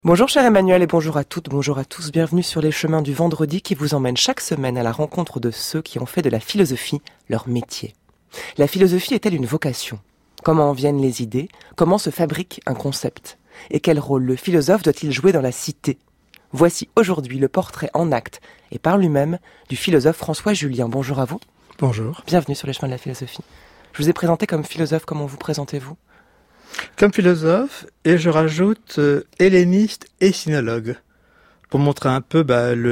Bonjour cher Emmanuel et bonjour à toutes, bonjour à tous, bienvenue sur les chemins du vendredi qui vous emmènent chaque semaine à la rencontre de ceux qui ont fait de la philosophie leur métier. La philosophie est-elle une vocation ? Comment en viennent les idées ? Comment se fabrique un concept ? Et quel rôle le philosophe doit-il jouer dans la cité ? Voici aujourd'hui le portrait en actes et par lui-même du philosophe François Julien. Bonjour à vous. Bonjour. Bienvenue sur les chemins de la philosophie. Je vous ai présenté comme philosophe, comment vous présentez-vous ? Comme philosophe, et je rajoute helléniste et sinologue, pour montrer un peu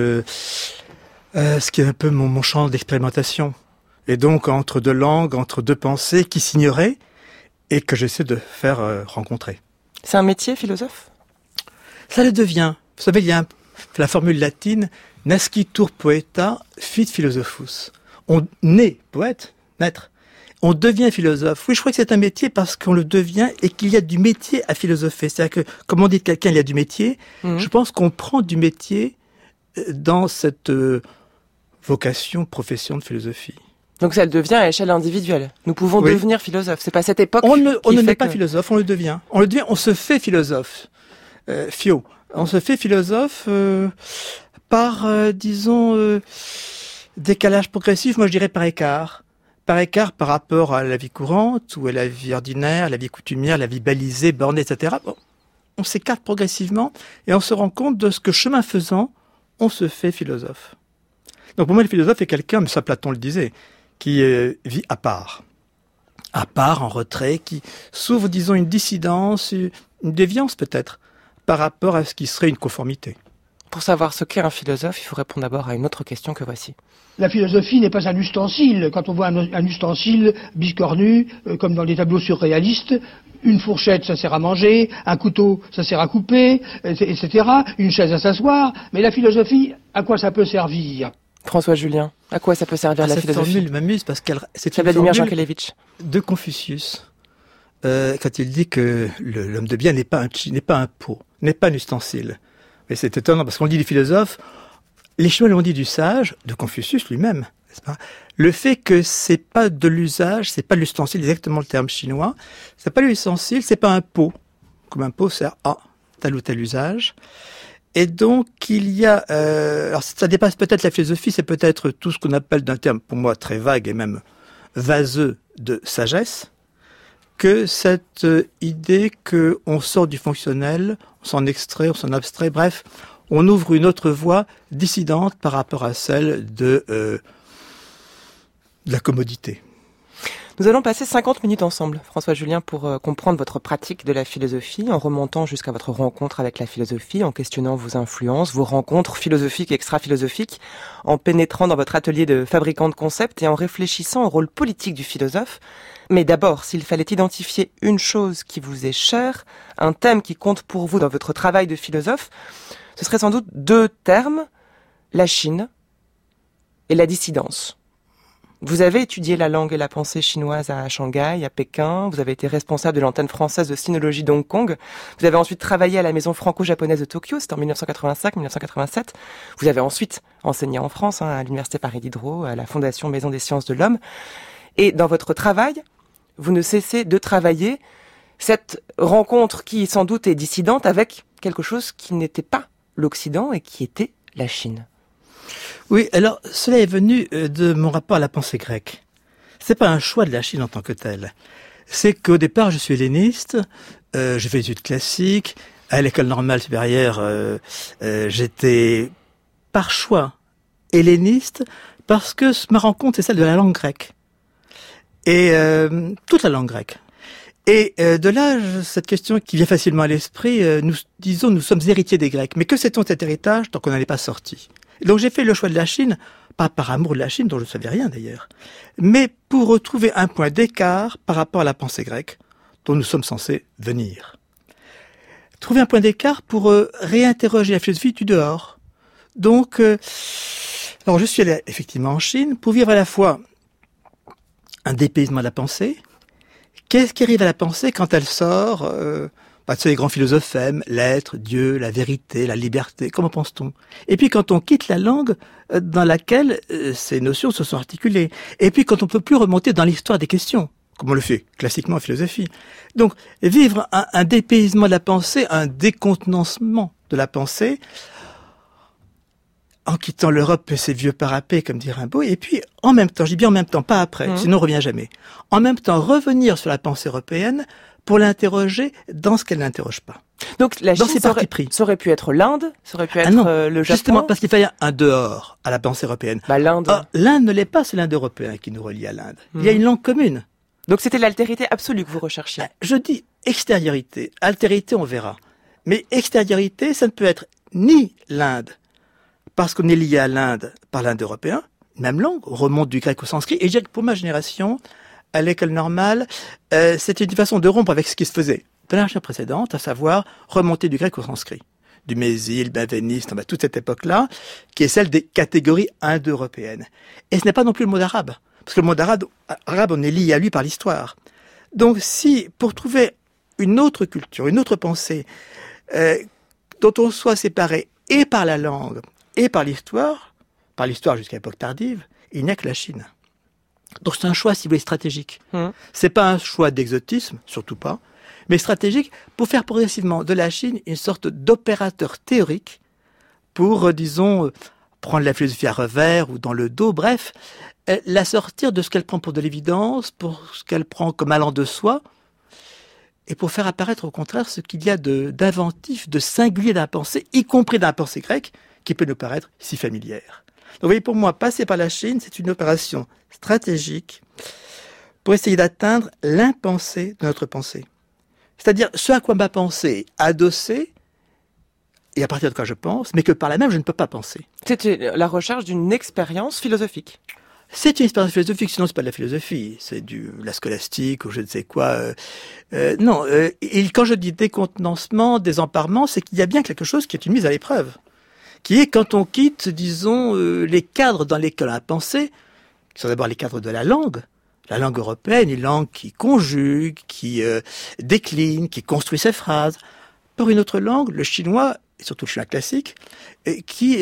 ce qui est un peu mon champ d'expérimentation. Et donc entre deux langues, entre deux pensées qui s'ignoraient et que j'essaie de faire rencontrer. C'est un métier, philosophe ? Ça le devient. Vous savez, il y a la formule latine « nascitur poeta, fit philosophus ». On naît poète, naître. On devient philosophe. Oui, je crois que c'est un métier parce qu'on le devient et qu'il y a du métier à philosopher. C'est-à-dire que, comme on dit de quelqu'un, il y a du métier. Je pense qu'on prend du métier dans cette vocation, profession de philosophie. Donc ça le devient à échelle individuelle. Nous pouvons devenir philosophe. C'est pas cette époque. On ne n'est pas philosophe, on le devient. On le devient, on se fait philosophe. Phio. On se fait philosophe par, décalage progressif, moi je dirais par écart. Par écart par rapport à la vie courante, ou à la vie ordinaire, la vie coutumière, la vie balisée, bornée, etc. Bon, on s'écarte progressivement et on se rend compte de ce que chemin faisant, on se fait philosophe. Donc pour moi, le philosophe est quelqu'un, mais ça Platon le disait, qui vit à part, en retrait, qui s'ouvre, disons, une dissidence, une déviance peut-être, par rapport à ce qui serait une conformité. Pour savoir ce qu'est un philosophe, il faut répondre d'abord à une autre question que voici. La philosophie n'est pas un ustensile. Quand on voit un ustensile biscornu, comme dans les tableaux surréalistes, une fourchette, ça sert à manger, un couteau, ça sert à couper, etc., une chaise à s'asseoir. Mais la philosophie, à quoi ça peut servir ? François Julien, à quoi ça peut servir la philosophie ? Cette formule m'amuse parce qu'elle c'est une Vladimir formule Jankélévitch de Confucius. Quand il dit que l'homme de bien n'est pas un pot, n'est pas un ustensile. Et c'est étonnant parce qu'on dit du philosophe, les Chinois l'ont dit du sage, de Confucius lui-même, n'est-ce pas ? Le fait que c'est pas de l'usage, c'est pas l'ustensile, exactement le terme chinois, c'est pas l'ustensile, c'est pas un pot, comme un pot sert à tel ou tel usage. Et donc il y a, alors ça dépasse peut-être la philosophie, c'est peut-être tout ce qu'on appelle d'un terme pour moi très vague et même vaseux de sagesse, que cette idée qu'on sort du fonctionnel, on s'en extrait, on s'en abstrait, bref, on ouvre une autre voie dissidente par rapport à celle de la commodité. Nous allons passer 50 minutes ensemble, François Julien, pour comprendre votre pratique de la philosophie, en remontant jusqu'à votre rencontre avec la philosophie, en questionnant vos influences, vos rencontres philosophiques et extra-philosophiques, en pénétrant dans votre atelier de fabricant de concepts et en réfléchissant au rôle politique du philosophe. Mais d'abord, s'il fallait identifier une chose qui vous est chère, un thème qui compte pour vous dans votre travail de philosophe, ce serait sans doute deux termes, la Chine et la dissidence. Vous avez étudié la langue et la pensée chinoise à Shanghai, à Pékin, vous avez été responsable de l'antenne française de sinologie d'Hong Kong, vous avez ensuite travaillé à la maison franco-japonaise de Tokyo, c'était en 1985-1987, vous avez ensuite enseigné en France, à l'université Paris Diderot, à la Fondation Maison des Sciences de l'Homme, et dans votre travail, vous ne cessez de travailler cette rencontre qui sans doute est dissidente avec quelque chose qui n'était pas l'Occident et qui était la Chine. Oui, alors cela est venu de mon rapport à la pensée grecque. C'est pas un choix de la Chine en tant que telle. C'est qu'au départ, je suis helléniste, je fais des études classiques, à l'école normale supérieure, j'étais par choix helléniste parce que ma rencontre c'est celle de la langue grecque. Et toute la langue grecque. Et de là, cette question qui vient facilement à l'esprit, nous sommes héritiers des Grecs. Mais que sait-on de cet héritage tant qu'on n'en est pas sorti ? Donc j'ai fait le choix de la Chine, pas par amour de la Chine, dont je ne savais rien d'ailleurs, mais pour retrouver un point d'écart par rapport à la pensée grecque, dont nous sommes censés venir. Trouver un point d'écart pour réinterroger la philosophie du dehors. Donc, alors je suis allé effectivement en Chine pour vivre à la fois un dépaysement de la pensée. Qu'est-ce qui arrive à la pensée quand elle sort les grands philosophes aiment l'être, Dieu, la vérité, la liberté. Comment pense-t-on ? Et puis quand on quitte la langue dans laquelle ces notions se sont articulées. Et puis quand on peut plus remonter dans l'histoire des questions, comme on le fait classiquement en philosophie. Donc vivre un dépaysement de la pensée, un décontenancement de la pensée, en quittant l'Europe et ses vieux parapets, comme dit Rimbaud, et puis en même temps, je dis bien en même temps, pas après, sinon on revient jamais, en même temps revenir sur la pensée européenne pour l'interroger dans ce qu'elle n'interroge pas. Donc la Chine, ça aurait pu être l'Inde, ça aurait pu être le Japon. Justement, parce qu'il fallait un dehors à la pensée européenne. L'Inde. L'Inde ne l'est pas, c'est l'Inde-européen qui nous relie à l'Inde. Il y a une langue commune. Donc c'était l'altérité absolue que vous recherchiez. Je dis extériorité. Altérité, on verra. Mais extériorité, ça ne peut être ni l'Inde, parce qu'on est lié à l'Inde par l'Inde-européen, même langue, on remonte du grec au sanskrit. Et je dirais que pour ma génération, à l'école normale, c'était une façon de rompre avec ce qui se faisait de la génération précédente, à savoir remonter du grec au sanskrit. Du Mésil, benveniste, toute cette époque-là, qui est celle des catégories indo-européennes. Et ce n'est pas non plus le mot arabe. Parce que le mot arabe, on est lié à lui par l'histoire. Donc si, pour trouver une autre culture, une autre pensée, dont on soit séparé et par la langue, et par l'histoire jusqu'à l'époque tardive, il n'y a que la Chine. Donc c'est un choix, si vous voulez, stratégique. C'est pas un choix d'exotisme, surtout pas, mais stratégique pour faire progressivement de la Chine une sorte d'opérateur théorique pour, disons, prendre la philosophie à revers ou dans le dos, bref, la sortir de ce qu'elle prend pour de l'évidence, pour ce qu'elle prend comme allant de soi, et pour faire apparaître au contraire ce qu'il y a d'inventif, de singulier dans la pensée, y compris dans la pensée grecque, qui peut nous paraître si familière. Donc vous voyez, pour moi, passer par la Chine, c'est une opération stratégique pour essayer d'atteindre l'impensé de notre pensée. C'est-à-dire ce à quoi ma pensée est adossée, et à partir de quoi je pense, mais que par là même je ne peux pas penser. C'était la recherche d'une expérience philosophique. C'est une expérience philosophique, sinon c'est pas de la philosophie, c'est la scolastique ou je ne sais quoi. Non, et quand je dis décontenancement, désemparement, c'est qu'il y a bien quelque chose qui est une mise à l'épreuve, qui est quand on quitte, disons, les cadres dans lesquels on a pensé, qui sont d'abord les cadres de la langue européenne, une langue qui conjugue, qui décline, qui construit ses phrases, pour une autre langue, le chinois, et surtout le chinois classique, qui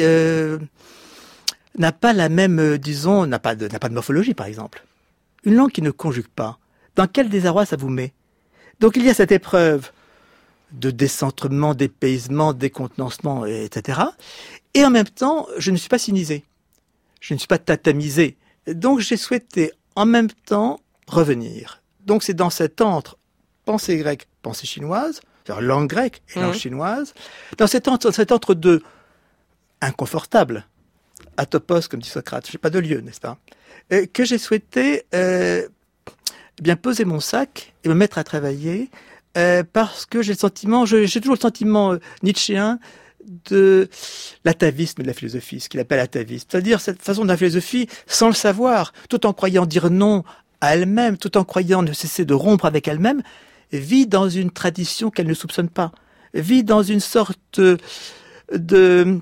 n'a pas la même, disons, n'a pas de morphologie, par exemple. Une langue qui ne conjugue pas. Dans quel désarroi ça vous met? Donc il y a cette épreuve de décentrement, dépaysement, décontenancement, etc. Et en même temps, je ne suis pas cynisé. Je ne suis pas tatamisé. Donc j'ai souhaité en même temps revenir. Donc c'est dans cet entre pensée grecque, pensée chinoise, c'est-à-dire langue grecque et langue chinoise, dans cet entre-deux inconfortable, atopos, comme dit Socrate, je n'ai pas de lieu, n'est-ce pas, que j'ai souhaité bien poser mon sac et me mettre à travailler, parce que j'ai toujours le sentiment nietzschéen de l'atavisme de la philosophie, ce qu'il appelle atavisme, c'est-à-dire cette façon de la philosophie sans le savoir, tout en croyant dire non à elle-même, tout en croyant ne cesser de rompre avec elle-même, vit dans une tradition qu'elle ne soupçonne pas, vit dans une sorte de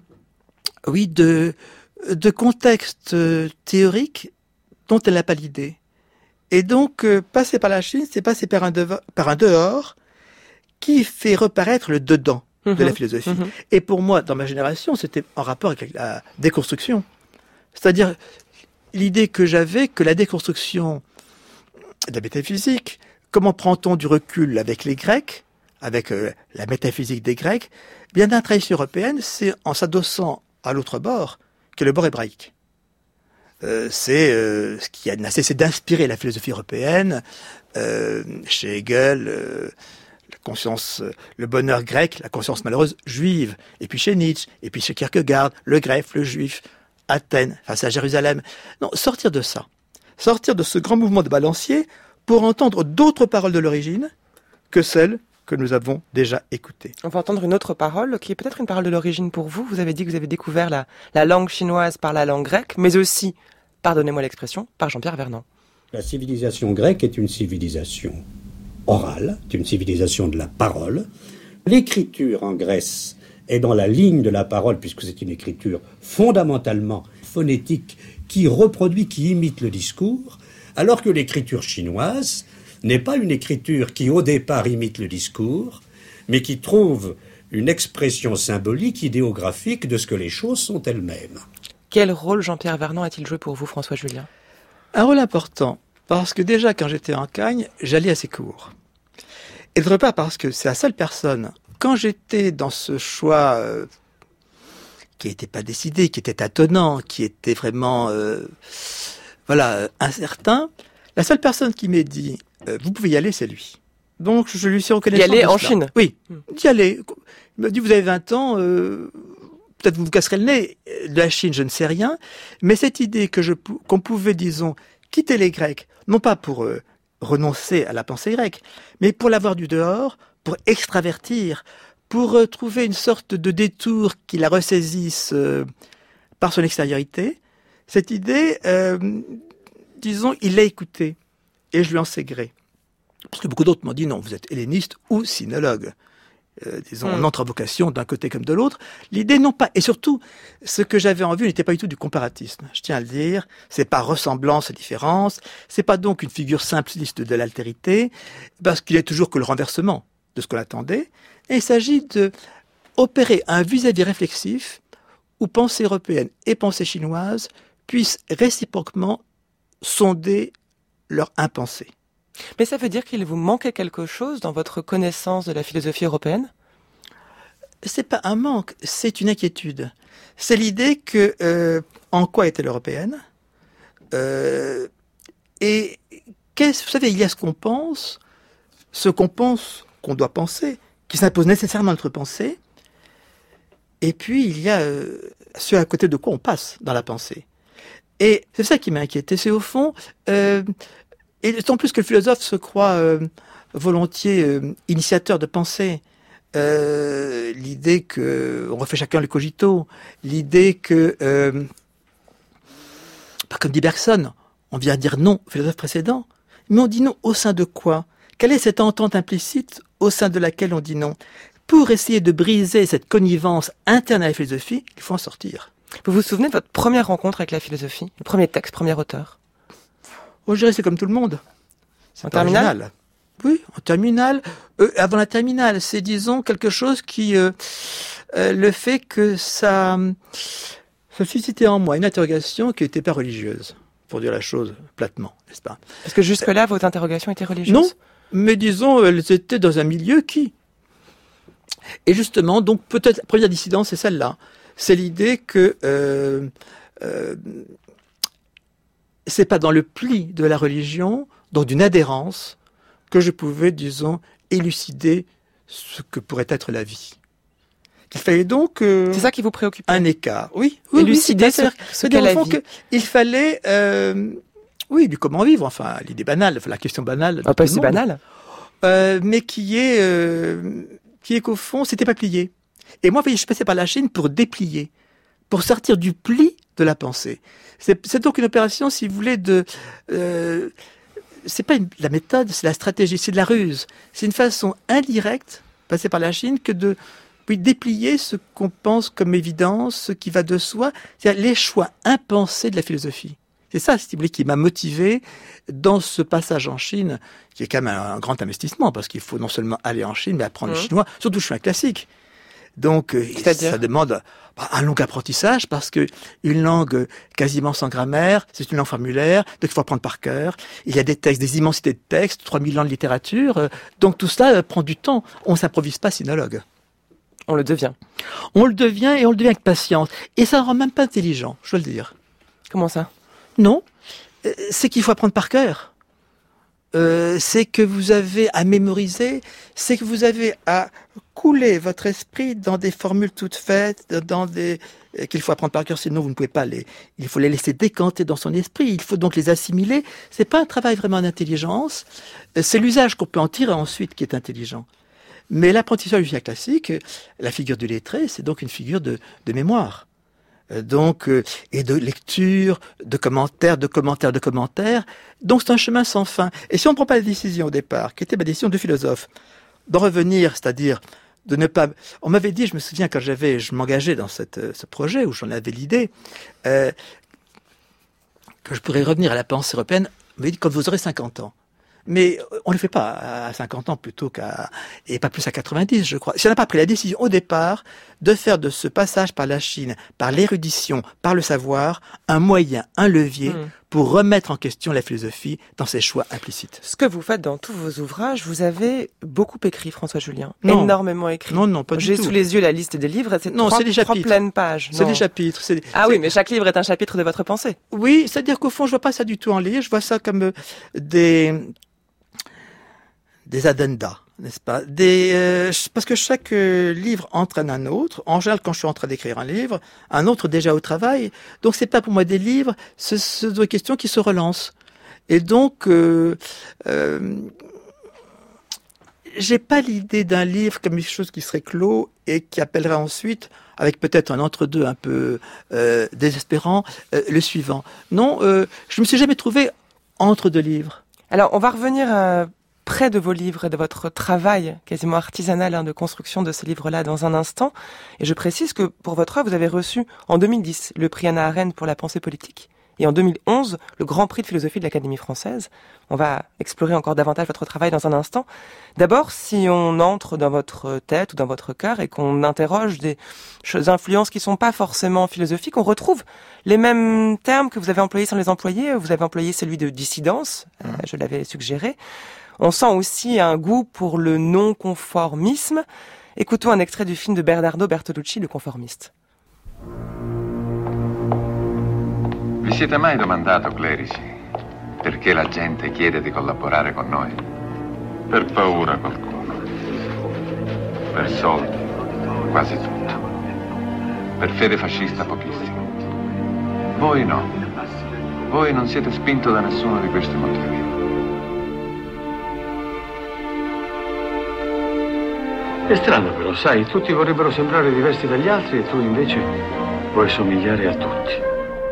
contexte théorique dont elle n'a pas l'idée. Et donc, passer par la Chine, c'est passer par un dehors qui fait reparaître le dedans de la philosophie. Et pour moi, dans ma génération, c'était en rapport avec la déconstruction. C'est-à-dire l'idée que j'avais que la déconstruction de la métaphysique, comment prend-on du recul avec les Grecs, avec la métaphysique des Grecs, bien dans la tradition européenne, c'est en s'adossant à l'autre bord que le bord hébraïque. C'est ce qui n'a cessé d'inspirer la philosophie européenne, chez Hegel, la conscience, le bonheur grec, la conscience malheureuse juive, et puis chez Nietzsche, et puis chez Kierkegaard, le greffe, le juif, Athènes, face à Jérusalem. Non, sortir de ça, sortir de ce grand mouvement de balancier pour entendre d'autres paroles de l'origine que celles que nous avons déjà écoutées. On va entendre une autre parole, qui est peut-être une parole de l'origine pour vous. Vous avez dit que vous avez découvert la langue chinoise par la langue grecque, mais aussi, pardonnez-moi l'expression, par Jean-Pierre Vernant. La civilisation grecque est une civilisation orale, c'est une civilisation de la parole. L'écriture en Grèce est dans la ligne de la parole, puisque c'est une écriture fondamentalement phonétique qui reproduit, qui imite le discours, alors que l'écriture chinoise n'est pas une écriture qui au départ imite le discours, mais qui trouve une expression symbolique, idéographique de ce que les choses sont elles-mêmes. Quel rôle Jean-Pierre Vernant a-t-il joué pour vous, François Julien? Un rôle important, parce que déjà quand j'étais en Cagne, j'allais à ses cours. Et d'autre part parce que c'est la seule personne quand j'étais dans ce choix qui n'était pas décidé, qui était tâtonnant, qui était vraiment incertain, la seule personne qui m'ait dit vous pouvez y aller, c'est lui. Donc je lui suis reconnaissant. Y aller en Chine. Oui, d'y aller. Il m'a dit vous avez 20 ans, peut-être vous casserez le nez. De la Chine, je ne sais rien, mais cette idée qu'on pouvait, disons, quitter les Grecs, non pas pour renoncer à la pensée grecque, mais pour l'avoir du dehors, pour extravertir, pour trouver une sorte de détour qui la ressaisisse par son extériorité. Cette idée, disons, il l'a écoutée, et je lui en sais gré. Parce que beaucoup d'autres m'ont dit, non, vous êtes helléniste ou sinologue. Disons, on entre en vocation d'un côté comme de l'autre. L'idée, non pas. Et surtout, ce que j'avais en vue n'était pas du tout du comparatisme. Je tiens à le dire. C'est pas ressemblance et différence. C'est pas donc une figure simpliste de l'altérité, parce qu'il est toujours que le renversement de ce qu'on attendait. Et il s'agit de opérer un vis-à-vis réflexif où pensée européenne et pensée chinoise puissent réciproquement sonder leur impensé. Mais ça veut dire qu'il vous manquait quelque chose dans votre connaissance de la philosophie européenne ? C'est pas un manque, c'est une inquiétude. C'est l'idée que en quoi est-elle européenne et vous savez, il y a ce qu'on pense qu'on doit penser, qui s'impose nécessairement à notre pensée, et puis il y a ce à côté de quoi on passe dans la pensée. Et c'est ça qui m'a inquiété, c'est au fond... Et d'autant plus que le philosophe se croit volontiers initiateur de pensée. L'idée que on refait chacun le cogito, l'idée que, comme dit Bergson, on vient dire non au philosophe précédent, mais on dit non au sein de quoi ? Quelle est cette entente implicite au sein de laquelle on dit non ? Pour essayer de briser cette connivence interne à la philosophie, il faut en sortir. Vous vous souvenez de votre première rencontre avec la philosophie ? Le premier texte, premier auteur ? Oh, je dirais c'est comme tout le monde. En terminale ? Oui, en terminale. Avant la terminale, c'est disons quelque chose qui... le fait que ça suscitait en moi une interrogation qui n'était pas religieuse, pour dire la chose platement, n'est-ce pas ? Parce que jusque-là, vos interrogations étaient religieuses ? Non, mais disons, elles étaient dans un milieu qui... Et justement, donc peut-être la première dissidence, c'est celle-là. C'est l'idée que... c'est pas dans le pli de la religion, donc d'une adhérence, que je pouvais, disons, élucider ce que pourrait être la vie. Il fallait donc... c'est ça qui vous préoccupait ? Un écart, oui. Élucider ce qu'est la vie. Il fallait, du comment vivre, enfin, l'idée banale, la question banale. Pas si banale. Mais qui est qu'au fond, c'était pas plié. Et moi, je passais par la Chine pour déplier, pour sortir du pli de la pensée. C'est donc une opération, si vous voulez, c'est pas la méthode, c'est la stratégie, c'est de la ruse. C'est une façon indirecte, passée par la Chine, que de déplier ce qu'on pense comme évidence, ce qui va de soi, c'est-à-dire les choix impensés de la philosophie. C'est ça, si vous voulez, qui m'a motivé dans ce passage en Chine, qui est quand même un grand investissement, parce qu'il faut non seulement aller en Chine, mais apprendre le chinois, surtout je suis un classique. Donc, ça demande un long apprentissage parce que une langue quasiment sans grammaire, c'est une langue formulaire, donc il faut apprendre par cœur. Il y a des textes, des immensités de textes, 3000 ans de littérature. Donc tout cela prend du temps. On ne s'improvise pas sinologue. On le devient. On le devient et on le devient avec patience. Et ça ne rend même pas intelligent, je dois le dire. Comment ça ? Non, c'est qu'il faut apprendre par cœur. C'est que vous avez à mémoriser, c'est que vous avez à couler votre esprit dans des formules toutes faites, qu'il faut apprendre par cœur, sinon vous ne pouvez pas il faut les laisser décanter dans son esprit, il faut donc les assimiler. C'est pas un travail vraiment d'intelligence, c'est l'usage qu'on peut en tirer ensuite qui est intelligent. Mais l'apprentissage du classique, la figure du lettré, c'est donc une figure de mémoire. Donc, et de lecture, de commentaires. Donc c'est un chemin sans fin. Et si on ne prend pas la décision au départ, qui était ma décision de philosophe, d'en revenir, c'est-à-dire de ne pas... On m'avait dit, je me souviens quand je m'engageais dans ce projet, où j'en avais l'idée, que je pourrais revenir à la pensée européenne, on m'avait dit quand vous aurez 50 ans. Mais on ne le fait pas à 50 ans plutôt et pas plus à 90, je crois. Si on n'a pas pris la décision au départ de faire de ce passage par la Chine, par l'érudition, par le savoir, un moyen, un levier pour remettre en question la philosophie dans ses choix implicites. Ce que vous faites dans tous vos ouvrages, vous avez beaucoup écrit, François Julien. Non. Énormément écrit. Non, pas du tout. J'ai sous les yeux la liste des livres, et c'est Non, c'est des trois chapitres. pleines pages. C'est Non. des chapitres. Oui, mais chaque livre est un chapitre de votre pensée. Oui, c'est-à-dire qu'au fond, je vois pas ça du tout en livre, je vois ça comme des addendas, n'est-ce pas? Parce que chaque livre entraîne un autre. En général, quand je suis en train d'écrire un livre, un autre déjà au travail. Donc, c'est pas pour moi des livres, ce sont des questions qui se relancent. Et donc, j'ai pas l'idée d'un livre comme quelque chose qui serait clos et qui appellerait ensuite, avec peut-être un entre-deux un peu désespérant, le suivant. Non, je me suis jamais trouvé entre deux livres. Alors, on va revenir près de vos livres et de votre travail quasiment artisanal de construction de ces livres-là dans un instant. Et je précise que pour votre œuvre, vous avez reçu en 2010 le prix Hannah Arendt pour la pensée politique et en 2011 le Grand Prix de philosophie de l'Académie française. On va explorer encore davantage votre travail dans un instant. D'abord, si on entre dans votre tête ou dans votre cœur et qu'on interroge des influences qui sont pas forcément philosophiques, on retrouve les mêmes termes que vous avez employés sans les employer. Vous avez employé celui de dissidence, je l'avais suggéré. On sent aussi un goût pour le non-conformisme. Écoutons un extrait du film de Bernardo Bertolucci, Le conformiste. Vi siete mai domandato, clerici, perché la gente chiede di collaborare con noi? Per paura qualcuno. Per soldi, quasi tutto. Per fede fascista pochissimo. Voi no. Voi non siete spinto da nessuno di questi motivi. È strano però, sai, tutti vorrebbero sembrare diversi dagli altri e tu invece vuoi somigliare a tutti.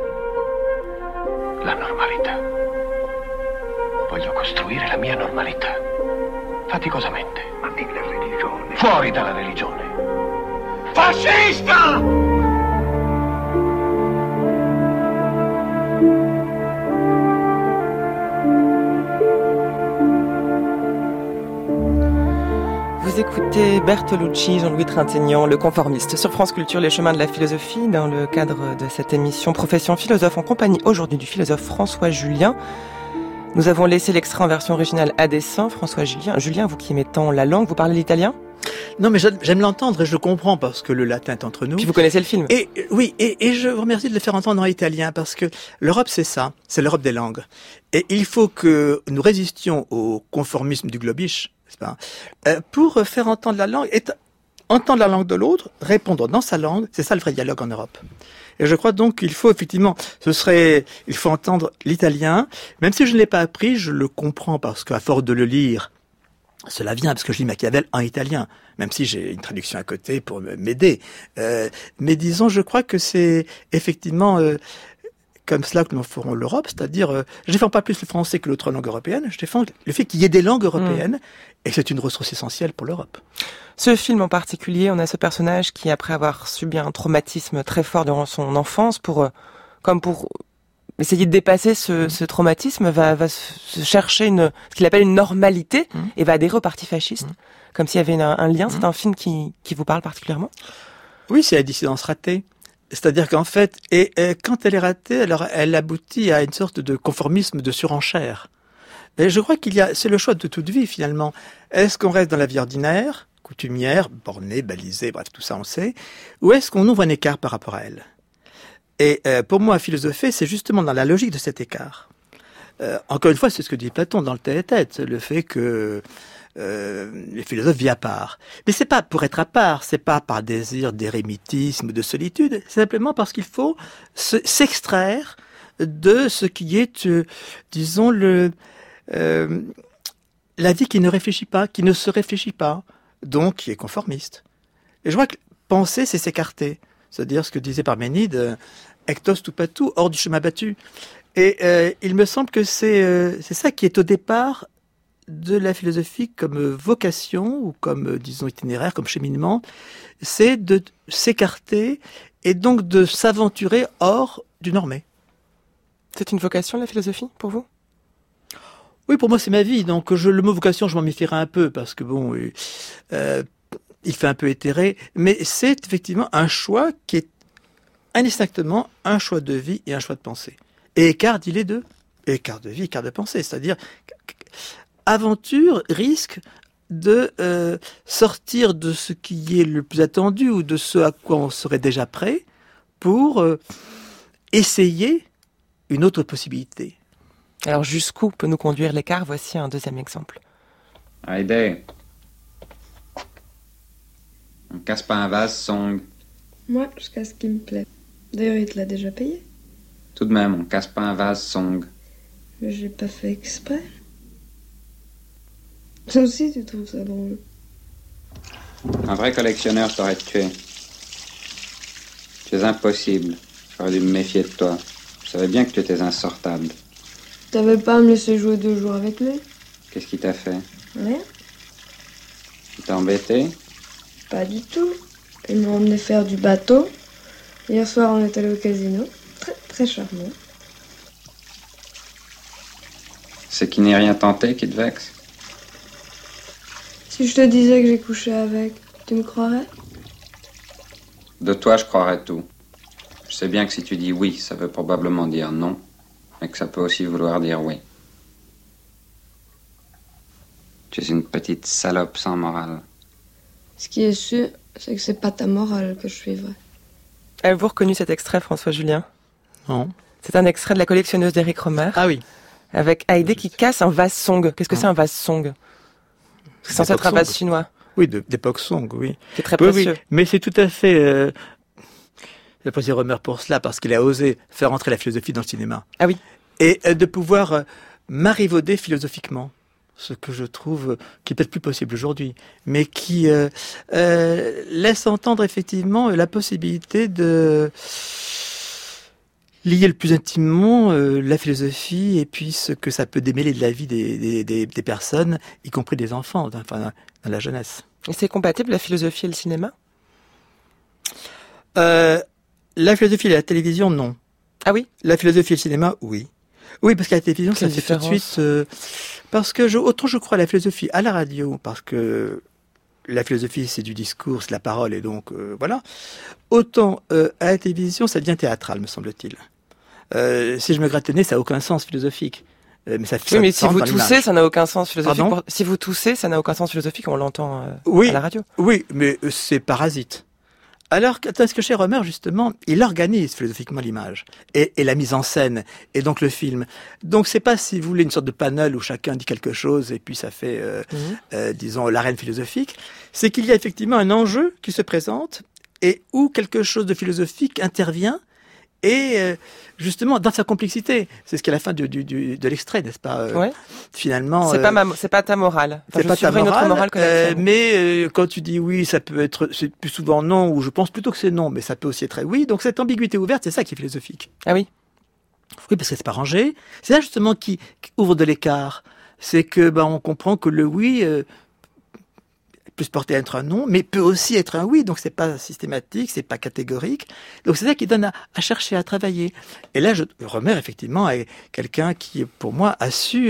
La normalità. Voglio costruire la mia normalità. Faticosamente. Ma nella religione. Fuori dalla religione. Fascista! Vous écoutez Bertolucci, Jean-Louis Trintignant, Le conformiste, sur France Culture, les chemins de la philosophie, dans le cadre de cette émission Profession philosophe, en compagnie aujourd'hui du philosophe François Julien. Nous avons laissé l'extrait en version originale à dessein. François Julien, vous qui aimez tant la langue, vous parlez l'italien ? Non, mais j'aime l'entendre et je comprends parce que le latin est entre nous. Puis vous connaissez le film. Et oui, et je vous remercie de le faire entendre en italien parce que l'Europe, c'est ça, c'est l'Europe des langues. Et il faut que nous résistions au conformisme du globish, n'est-ce pas, pour faire entendre la langue, entendre la langue de l'autre, répondre dans sa langue, c'est ça le vrai dialogue en Europe. Et je crois donc qu'il faut effectivement, il faut entendre l'italien, même si je ne l'ai pas appris, je le comprends parce qu'à force de le lire, cela vient parce que je lis Machiavel en italien, même si j'ai une traduction à côté pour m'aider. Mais disons, je crois que c'est effectivement comme cela que nous ferons l'Europe, c'est-à-dire, je défends pas plus le français que l'autre langue européenne, je défends le fait qu'il y ait des langues européennes, et que c'est une ressource essentielle pour l'Europe. Ce film en particulier, on a ce personnage qui, après avoir subi un traumatisme très fort durant son enfance, pour essayer de dépasser ce traumatisme, va se chercher ce qu'il appelle une normalité, et va adhérer au parti fasciste, comme s'il y avait un lien. C'est un film qui vous parle particulièrement ? Oui, c'est la dissidence ratée. C'est-à-dire qu'en fait, quand elle est ratée, alors elle aboutit à une sorte de conformisme de surenchère. Et je crois c'est le choix de toute vie finalement. Est-ce qu'on reste dans la vie ordinaire, coutumière, bornée, balisée, bref, tout ça on sait, ou est-ce qu'on ouvre un écart par rapport à elle ? Et pour moi, philosopher, c'est justement dans la logique de cet écart. Encore une fois, c'est ce que dit Platon dans le Tête-à-Tête, le fait que les philosophes vivent à part. Mais c'est pas pour être à part, c'est pas par désir d'érémitisme, de solitude, c'est simplement parce qu'il faut s'extraire de ce qui est, disons, la vie qui ne réfléchit pas, qui ne se réfléchit pas, donc qui est conformiste. Et je vois que penser, c'est s'écarter. C'est-à-dire ce que disait Parménide, ectos tu patou, hors du chemin battu. Et il me semble que c'est ça qui est au départ de la philosophie comme vocation, ou comme, disons, itinéraire, comme cheminement, c'est de s'écarter et donc de s'aventurer hors du normé. C'est une vocation, la philosophie, pour vous ? Oui, pour moi, c'est ma vie. Donc, le mot vocation, je m'en méfierais un peu, parce que bon... il fait un peu éthéré, mais c'est effectivement un choix qui est indistinctement un choix de vie et un choix de pensée. Et Écart dit les deux. Écart de vie, écart de pensée. C'est-à-dire, aventure, risque de sortir de ce qui est le plus attendu ou de ce à quoi on serait déjà prêt pour essayer une autre possibilité. Alors jusqu'où peut nous conduire l'écart? Voici un deuxième exemple. Heidi, on casse pas un vase, Song. Moi, je casse ce qui me plaît. D'ailleurs, il te l'a déjà payé. Tout de même, on casse pas un vase, Song. Mais j'ai pas fait exprès. Toi aussi, tu trouves ça drôle. Un vrai collectionneur t'aurait tué. Tu es impossible. J'aurais dû me méfier de toi. Je savais bien que tu étais insortable. T'avais pas à me laisser jouer 2 jours avec lui? Qu'est-ce qui t'a fait? Rien. Il t'a embêté? Pas du tout. Il m'a emmené faire du bateau. Hier soir, on est allé au casino. Très, très charmant. C'est qu'il n'est rien tenté qui te vexe? Si je te disais que j'ai couché avec, tu me croirais? De toi, je croirais tout. Je sais bien que si tu dis oui, ça veut probablement dire non, mais que ça peut aussi vouloir dire oui. Tu es une petite salope sans morale. Ce qui est sûr, c'est que c'est pas ta morale que je suivrai. Avez-vous reconnu cet extrait, François Julien? Non. C'est un extrait de La collectionneuse d'Éric Rohmer. Ah oui. Avec Heidi qui casse un vase song. Qu'est-ce que c'est un vase song? C'est censé être un vase chinois. Oui, d'époque Song, oui. C'est très précieux. Oui, mais c'est tout à fait... J'apprécie Rohmer pour cela, parce qu'il a osé faire entrer la philosophie dans le cinéma. Ah oui. Et de pouvoir marivauder philosophiquement. Ce que je trouve qui est peut-être plus possible aujourd'hui, mais qui laisse entendre effectivement la possibilité de lier le plus intimement la philosophie et puis ce que ça peut démêler de la vie des personnes, y compris des enfants, enfin dans la jeunesse. Et c'est compatible la philosophie et le cinéma? La philosophie et la télévision, non. Ah oui? La philosophie et le cinéma, oui. Oui, parce qu'à la télévision, ça fait tout de suite... parce que autant je crois à la philosophie à la radio, parce que la philosophie, c'est du discours, c'est de la parole, et donc voilà. Autant à la télévision, ça devient théâtral, me semble-t-il. Si je me gratte le nez, ça n'a aucun sens philosophique. Mais ça fait. Oui, mais si vous toussez, ça n'a aucun sens philosophique. Pardon ? Si vous toussez, ça n'a aucun sens philosophique, on l'entend oui, à la radio. Oui, mais c'est parasite. Alors, parce que chez Rohmer, justement, il organise philosophiquement l'image et la mise en scène et donc le film. Donc, c'est pas, si vous voulez, une sorte de panel où chacun dit quelque chose et puis ça fait, disons, l'arène philosophique. C'est qu'il y a effectivement un enjeu qui se présente et où quelque chose de philosophique intervient et justement dans sa complexité. C'est ce qui est la fin de l'extrait, n'est-ce pas? Ouais. Finalement, c'est pas ta morale. Enfin, c'est pas ta morale, une autre morale que la tienne. mais quand tu dis oui, ça peut être, c'est plus souvent non, ou je pense plutôt que c'est non, mais ça peut aussi être oui. Donc cette ambiguïté ouverte, c'est ça qui est philosophique. Ah oui. Oui, parce que c'est pas rangé. C'est ça justement qui ouvre de l'écart. C'est que on comprend que le oui peut se porter à être un non, mais peut aussi être un oui. Donc c'est pas systématique, c'est pas catégorique. Donc c'est ça qui donne à chercher, à travailler. Et là, Rohmer effectivement est quelqu'un qui, pour moi, a su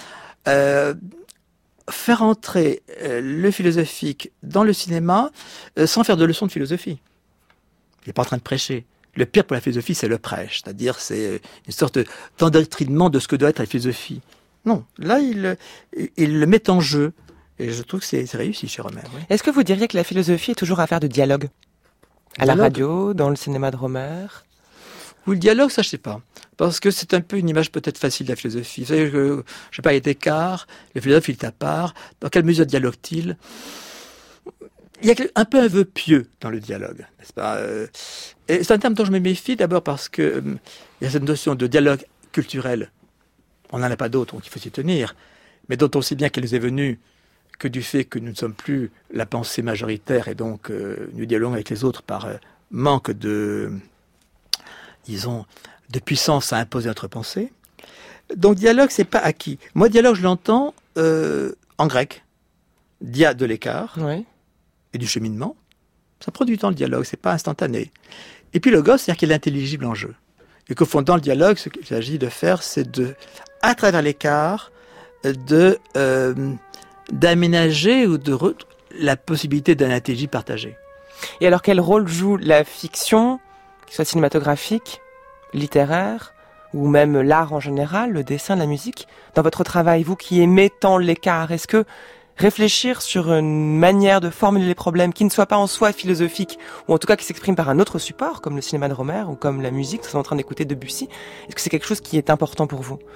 faire entrer le philosophique dans le cinéma sans faire de leçons de philosophie. Il n'est pas en train de prêcher. Le pire pour la philosophie, c'est le prêche, c'est-à-dire c'est une sorte d'endoctrinement de ce que doit être la philosophie. Non, là, il le met en jeu. Et je trouve que c'est réussi chez Rohmer. Oui. Est-ce que vous diriez que la philosophie est toujours affaire de dialogue? À la radio, dans le cinéma de Rohmer? Ou le dialogue, ça je sais pas. Parce que c'est un peu une image peut-être facile de la philosophie. Vous savez, je sais pas, il y a Descartes, le philosophe il est à part. Dans quelle mesure dialogue-t-il? Il y a un peu un vœu pieux dans le dialogue, n'est-ce pas? Et c'est un terme dont je me méfie d'abord parce que il y a cette notion de dialogue culturel. On n'en a pas d'autre, donc il faut s'y tenir. Mais dont on sait bien qu'elle nous est venue que du fait que nous ne sommes plus la pensée majoritaire et donc nous dialoguons avec les autres par manque de, disons, de puissance à imposer notre pensée. Donc dialogue, c'est pas acquis. Moi, dialogue, je l'entends en grec. Dia de l'écart et du cheminement. Ça prend du temps, le dialogue, c'est pas instantané. Et puis logos, c'est-à-dire qu'il est intelligible en jeu. Et qu'au fond, dans le dialogue, ce qu'il s'agit de faire, c'est de, à travers l'écart, d'aménager ou la possibilité d'un intelligible partagé. Et alors, quel rôle joue la fiction, qu'il soit cinématographique, littéraire, ou même l'art en général, le dessin, la musique, dans votre travail, vous qui aimez tant l'écart? Est-ce que réfléchir sur une manière de formuler les problèmes qui ne soit pas en soi philosophique, ou en tout cas qui s'exprime par un autre support, comme le cinéma de Rohmer, ou comme la musique, nous sommes en train d'écouter Debussy, est-ce que c'est quelque chose qui est important pour vous?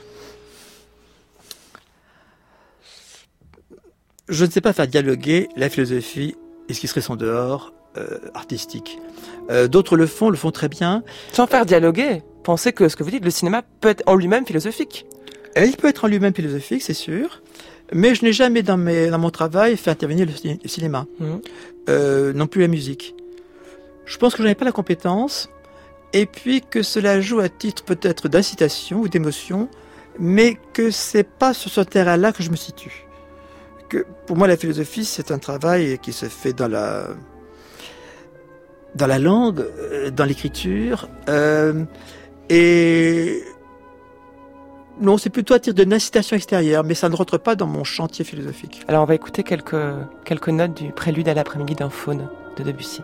Je ne sais pas faire dialoguer la philosophie et ce qui serait son dehors artistique. D'autres le font très bien. Sans faire dialoguer, pensez que ce que vous dites, le cinéma peut être en lui-même philosophique. Il peut être en lui-même philosophique, c'est sûr, mais je n'ai jamais dans mon travail fait intervenir le cinéma, non plus la musique. Je pense que je n'ai pas la compétence, et puis que cela joue à titre peut-être d'incitation ou d'émotion, mais que c'est pas sur ce terrain-là que je me situe. Que pour moi, la philosophie, c'est un travail qui se fait dans la langue, dans l'écriture, et non, c'est plutôt à titre d'une incitation extérieure, mais ça ne rentre pas dans mon chantier philosophique. Alors on va écouter quelques notes du prélude à l'après-midi d'un faune de Debussy.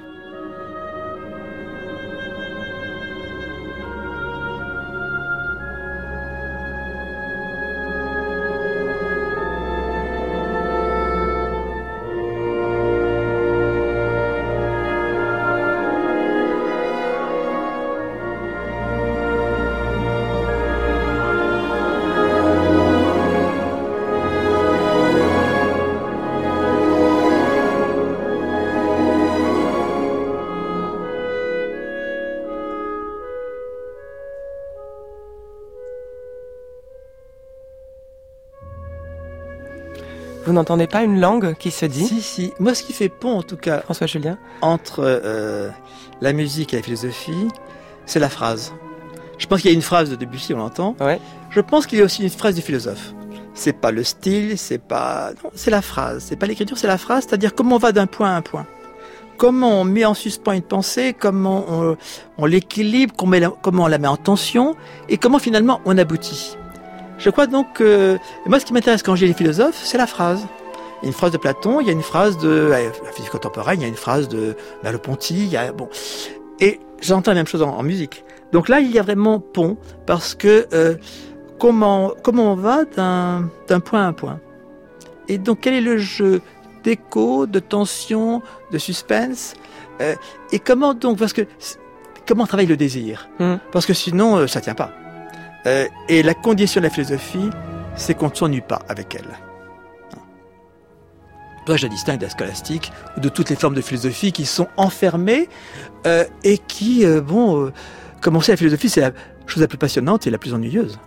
Vous n'entendez pas une langue qui se dit? Si. Moi, ce qui fait pont, en tout cas, François Julien, entre la musique et la philosophie, c'est la phrase. Je pense qu'il y a une phrase de Debussy, on l'entend. Ouais. Je pense qu'il y a aussi une phrase du philosophe. C'est pas le style, c'est la phrase. C'est pas l'écriture, c'est la phrase. C'est-à-dire comment on va d'un point à un point. Comment on met en suspens une pensée, comment on l'équilibre, comment on la met en tension, et comment finalement on aboutit. Je crois donc que moi, ce qui m'intéresse quand j'ai les philosophes, c'est la phrase. Il y a une phrase de Platon, il y a une phrase de la physique contemporaine, il y a une phrase de Merleau-Ponty, et j'entends la même chose en musique. Donc là, il y a vraiment pont, parce que comment on va d'un point à un point. Et donc, quel est le jeu d'écho, de tension, de suspense, et comment donc, comment travaille le désir? Parce que sinon, ça tient pas. Et la condition de la philosophie, c'est qu'on ne s'ennuie pas avec elle. Moi, je la distingue de la scolastique ou de toutes les formes de philosophie qui sont enfermées et qui, commencer la philosophie, c'est la chose la plus passionnante et la plus ennuyeuse.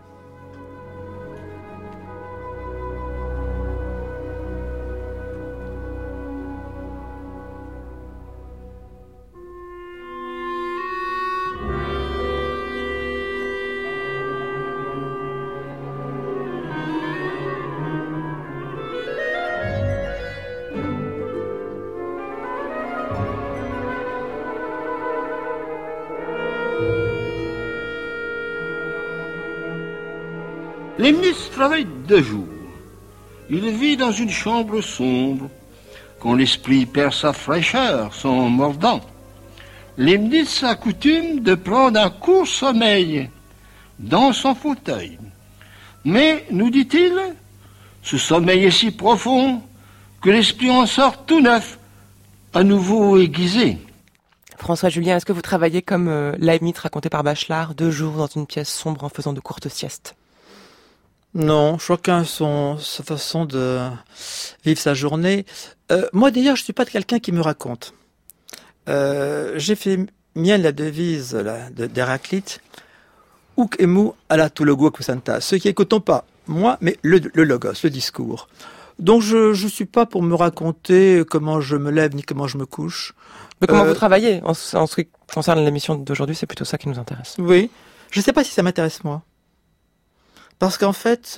Leibniz travaille 2 jours. Il vit dans une chambre sombre. Quand l'esprit perd sa fraîcheur, son mordant, Leibniz a coutume de prendre un court sommeil dans son fauteuil. Mais, nous dit-il, ce sommeil est si profond que l'esprit en sort tout neuf, à nouveau aiguisé. François Julien, est-ce que vous travaillez comme Leibniz raconté par Bachelard, 2 jours dans une pièce sombre en faisant de courtes siestes? Non, chacun a sa façon de vivre sa journée. Moi d'ailleurs, je suis pas quelqu'un qui me raconte. J'ai fait mienne la devise d'Héraclite, Hoc emu alla to logo acquisanta. Ceux qui écoutons pas moi, mais le logos, le discours. Donc je suis pas pour me raconter comment je me lève ni comment je me couche. Mais comment vous travaillez en ce qui concerne l'émission d'aujourd'hui, c'est plutôt ça qui nous intéresse. Oui, je sais pas si ça m'intéresse moi. Parce qu'en fait,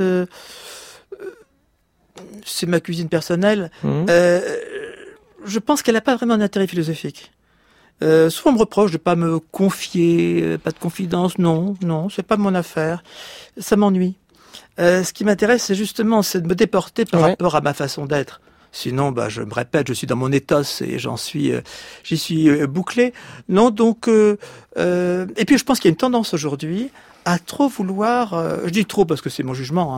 c'est ma cuisine personnelle. Je pense qu'elle n'a pas vraiment d'intérêt philosophique. Souvent on me reproche de pas me confier, pas de confidence. Non, c'est pas mon affaire. Ça m'ennuie. Ce qui m'intéresse, c'est de me déporter par rapport à ma façon d'être. Sinon, je me répète, je suis dans mon éthos et j'y suis bouclé. Non, donc, et puis je pense qu'il y a une tendance aujourd'hui à trop vouloir, je dis trop parce que c'est mon jugement,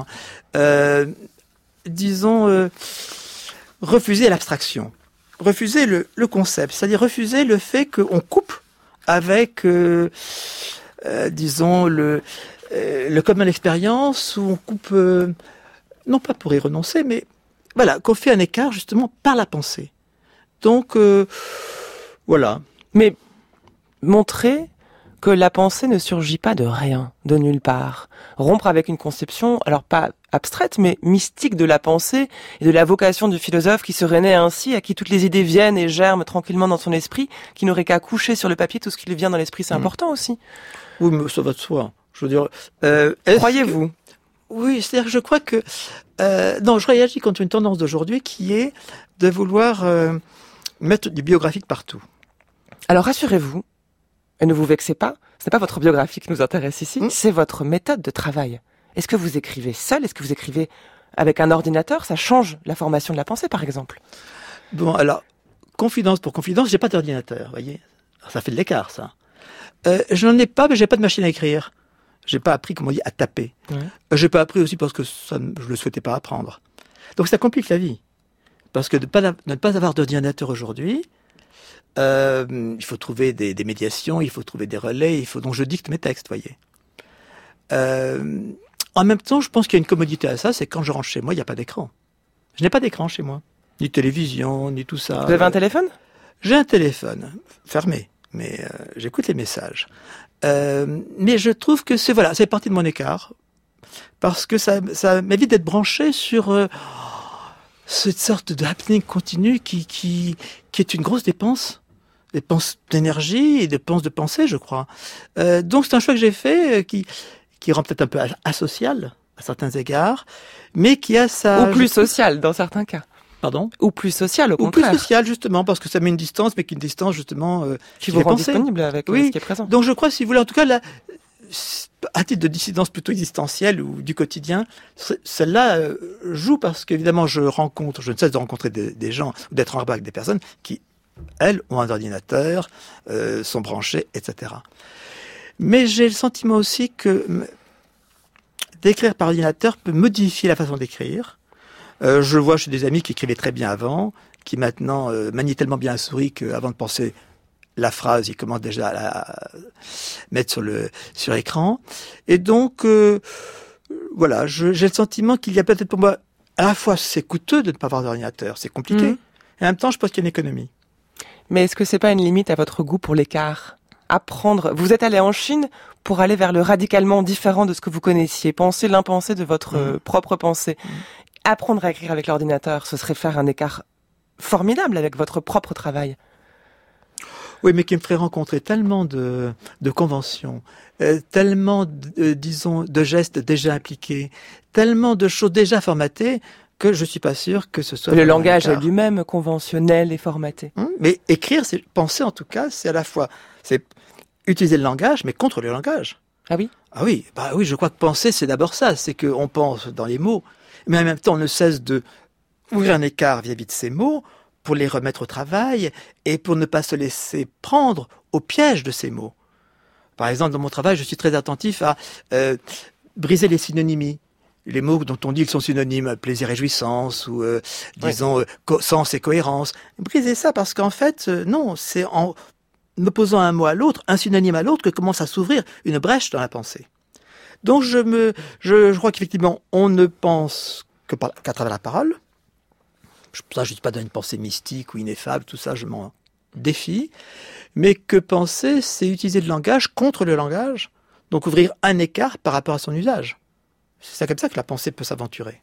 disons, refuser l'abstraction, refuser le concept, c'est-à-dire refuser le fait qu'on coupe avec, disons, le commun d'expérience, où on coupe, non pas pour y renoncer, mais voilà, qu'on fait un écart justement par la pensée. Donc, voilà. Mais montrer que la pensée ne surgit pas de rien, de nulle part. Rompre avec une conception, alors pas abstraite, mais mystique de la pensée et de la vocation du philosophe qui serait né ainsi, à qui toutes les idées viennent et germent tranquillement dans son esprit, qui n'aurait qu'à coucher sur le papier tout ce qui lui vient dans l'esprit, c'est important aussi. Oui, mais ça va de soi. Je veux dire, croyez-vous? Oui, c'est-à-dire que je crois que... non, je réagis contre une tendance d'aujourd'hui qui est de vouloir mettre du biographique partout. Alors rassurez-vous, et ne vous vexez pas, ce n'est pas votre biographie qui nous intéresse ici, c'est votre méthode de travail. Est-ce que vous écrivez seul? Est-ce que vous écrivez avec un ordinateur? Ça change la formation de la pensée, par exemple. Bon, alors, confidence pour confidence, j'ai pas d'ordinateur, voyez. Alors, ça fait de l'écart, ça. Je n'en ai pas, mais j'ai pas de machine à écrire. J'ai pas appris, comme on dit, à taper. Ouais. J'ai pas appris aussi parce que je le souhaitais pas apprendre. Donc ça complique la vie. Parce que de ne pas avoir d'ordinateur aujourd'hui, il faut trouver des médiations, il faut trouver des relais, donc je dicte mes textes, voyez. En même temps, je pense qu'il y a une commodité à ça, c'est quand je rentre chez moi, il n'y a pas d'écran. Je n'ai pas d'écran chez moi. Ni télévision, ni tout ça. Vous avez un téléphone? J'ai un téléphone, fermé, mais j'écoute les messages. Mais je trouve que c'est partie de mon écart, parce que ça m'évite d'être branché sur cette sorte de happening continu qui est une grosse dépense d'énergie et dépense de pensée, je crois. Donc c'est un choix que j'ai fait qui rend peut-être un peu asocial à certains égards, mais qui a sa... Ou plus social dans certains cas. Pardon? Ou plus social, au contraire. Ou plus social, justement, parce que ça met une distance, mais qu'une distance, justement, qui vous rend disponible avec ce qui est présent. Donc je crois, si vous voulez, en tout cas, à titre de dissidence plutôt existentielle ou du quotidien, celle-là joue parce qu'évidemment, je ne cesse de rencontrer des gens, ou d'être en rapport avec des personnes qui, elles, ont un ordinateur, sont branchées, etc. Mais j'ai le sentiment aussi que d'écrire par ordinateur peut modifier la façon d'écrire. Je vois chez des amis qui écrivaient très bien avant, qui maintenant manient tellement bien la souris qu'avant de penser la phrase, ils commencent déjà à la mettre sur l'écran. Et donc, voilà, j'ai le sentiment qu'il y a peut-être pour moi, à la fois c'est coûteux de ne pas avoir d'ordinateur, c'est compliqué, et en même temps je pense qu'il y a une économie. Mais est-ce que c'est pas une limite à votre goût pour l'écart? Apprendre, vous êtes allé en Chine pour aller vers le radicalement différent de ce que vous connaissiez, penser l'impensé de votre propre pensée. Apprendre à écrire avec l'ordinateur, ce serait faire un écart formidable avec votre propre travail. Oui, mais qui me ferait rencontrer tellement de conventions, tellement, disons, de gestes déjà impliqués, tellement de choses déjà formatées, que je suis pas sûr que ce soit... Le langage est lui-même conventionnel et formaté. Mais écrire, penser en tout cas, c'est à la fois... c'est utiliser le langage, mais contre le langage. Ah oui? Ah oui, oui, je crois que penser, c'est d'abord ça, c'est qu'on pense dans les mots, mais en même temps, on ne cesse de ouvrir un écart vis-à-vis de ces mots pour les remettre au travail et pour ne pas se laisser prendre au piège de ces mots. Par exemple, dans mon travail, je suis très attentif à briser les synonymies. Les mots dont on dit qu'ils sont synonymes, plaisir et jouissance, ou disons sens et cohérence. Briser ça parce qu'en fait, non, c'est en opposant un mot à l'autre, un synonyme à l'autre, que commence à s'ouvrir une brèche dans la pensée. Donc je crois qu'effectivement, on ne pense qu'à travers la parole. Ça, je ne dis pas dans une pensée mystique ou ineffable, tout ça, je m'en défie. Mais que penser, c'est utiliser le langage contre le langage, donc ouvrir un écart par rapport à son usage. C'est comme ça que la pensée peut s'aventurer.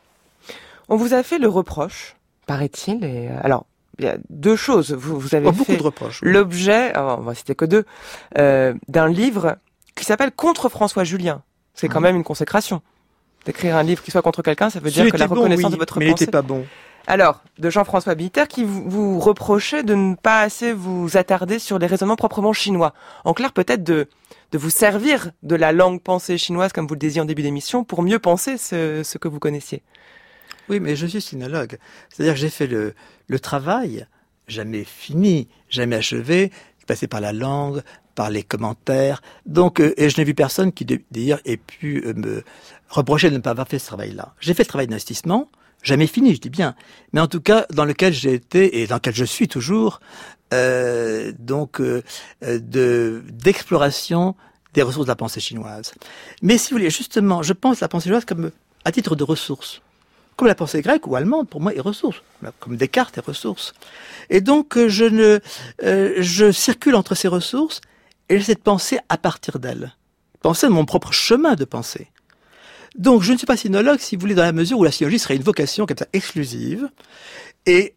On vous a fait le reproche, paraît-il, et alors, il y a deux choses. Vous avez beaucoup fait de reproches, l'objet, on va citer que deux, d'un livre qui s'appelle Contre François Julien. C'est quand même une consécration. D'écrire un livre qui soit contre quelqu'un, ça veut dire que la reconnaissance de votre pensée... Mais il n'était pas bon. Alors, de Jean-François Bitter, qui vous reprochait de ne pas assez vous attarder sur les raisonnements proprement chinois. En clair, peut-être de vous servir de la langue pensée chinoise, comme vous le disiez en début d'émission, pour mieux penser ce que vous connaissiez. Oui, mais je suis sinologue. C'est-à-dire que j'ai fait le travail, jamais fini, jamais achevé, passé par la langue, par les commentaires. Donc, et je n'ai vu personne qui, d'ailleurs, ait pu me reprocher de ne pas avoir fait ce travail-là. J'ai fait le travail d'investissement, jamais fini, je dis bien, mais en tout cas, dans lequel j'ai été, et dans lequel je suis toujours, d'exploration des ressources de la pensée chinoise. Mais si vous voulez, justement, je pense à la pensée chinoise comme à titre de ressources. Comme la pensée grecque ou allemande, pour moi, est ressource. Comme Descartes est ressource. Et donc, je circule entre ces ressources et j'essaie de penser à partir d'elles. Penser de mon propre chemin de pensée. Donc, je ne suis pas sinologue, si vous voulez, dans la mesure où la sinologie serait une vocation comme ça exclusive. Et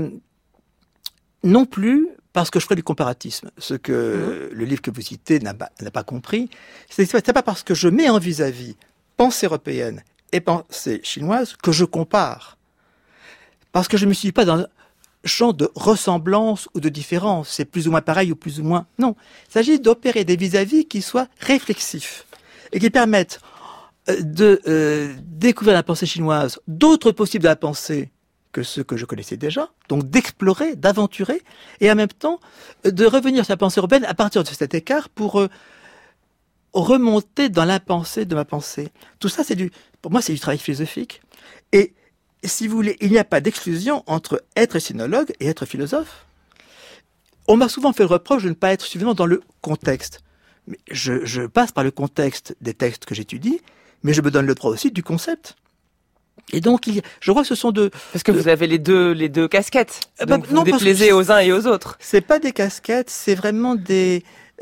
non plus parce que je ferais du comparatisme. Ce que le livre que vous citez n'a pas compris. C'est pas parce que je mets en vis-à-vis pensée européenne et pensée chinoise que je compare. Parce que je ne me suis pas dans un champ de ressemblance ou de différence. C'est plus ou moins pareil ou plus ou moins... Non. Il s'agit d'opérer des vis-à-vis qui soient réflexifs et qui permettent de découvrir la pensée chinoise d'autres possibles de la pensée que ceux que je connaissais déjà, donc d'explorer, d'aventurer, et en même temps de revenir sur la pensée européenne à partir de cet écart pour remonter dans l'impensé de ma pensée. Tout ça, pour moi, c'est du travail philosophique. Et si vous voulez, il n'y a pas d'exclusion entre être sinologue et être philosophe. On m'a souvent fait le reproche de ne pas être suffisamment dans le contexte. Mais je passe par le contexte des textes que j'étudie, mais je me donne le droit aussi du concept. Et donc, je crois que ce sont deux... Parce que vous avez les deux casquettes. Donc vous déplaisez aux uns et aux autres. C'est pas des casquettes, c'est vraiment des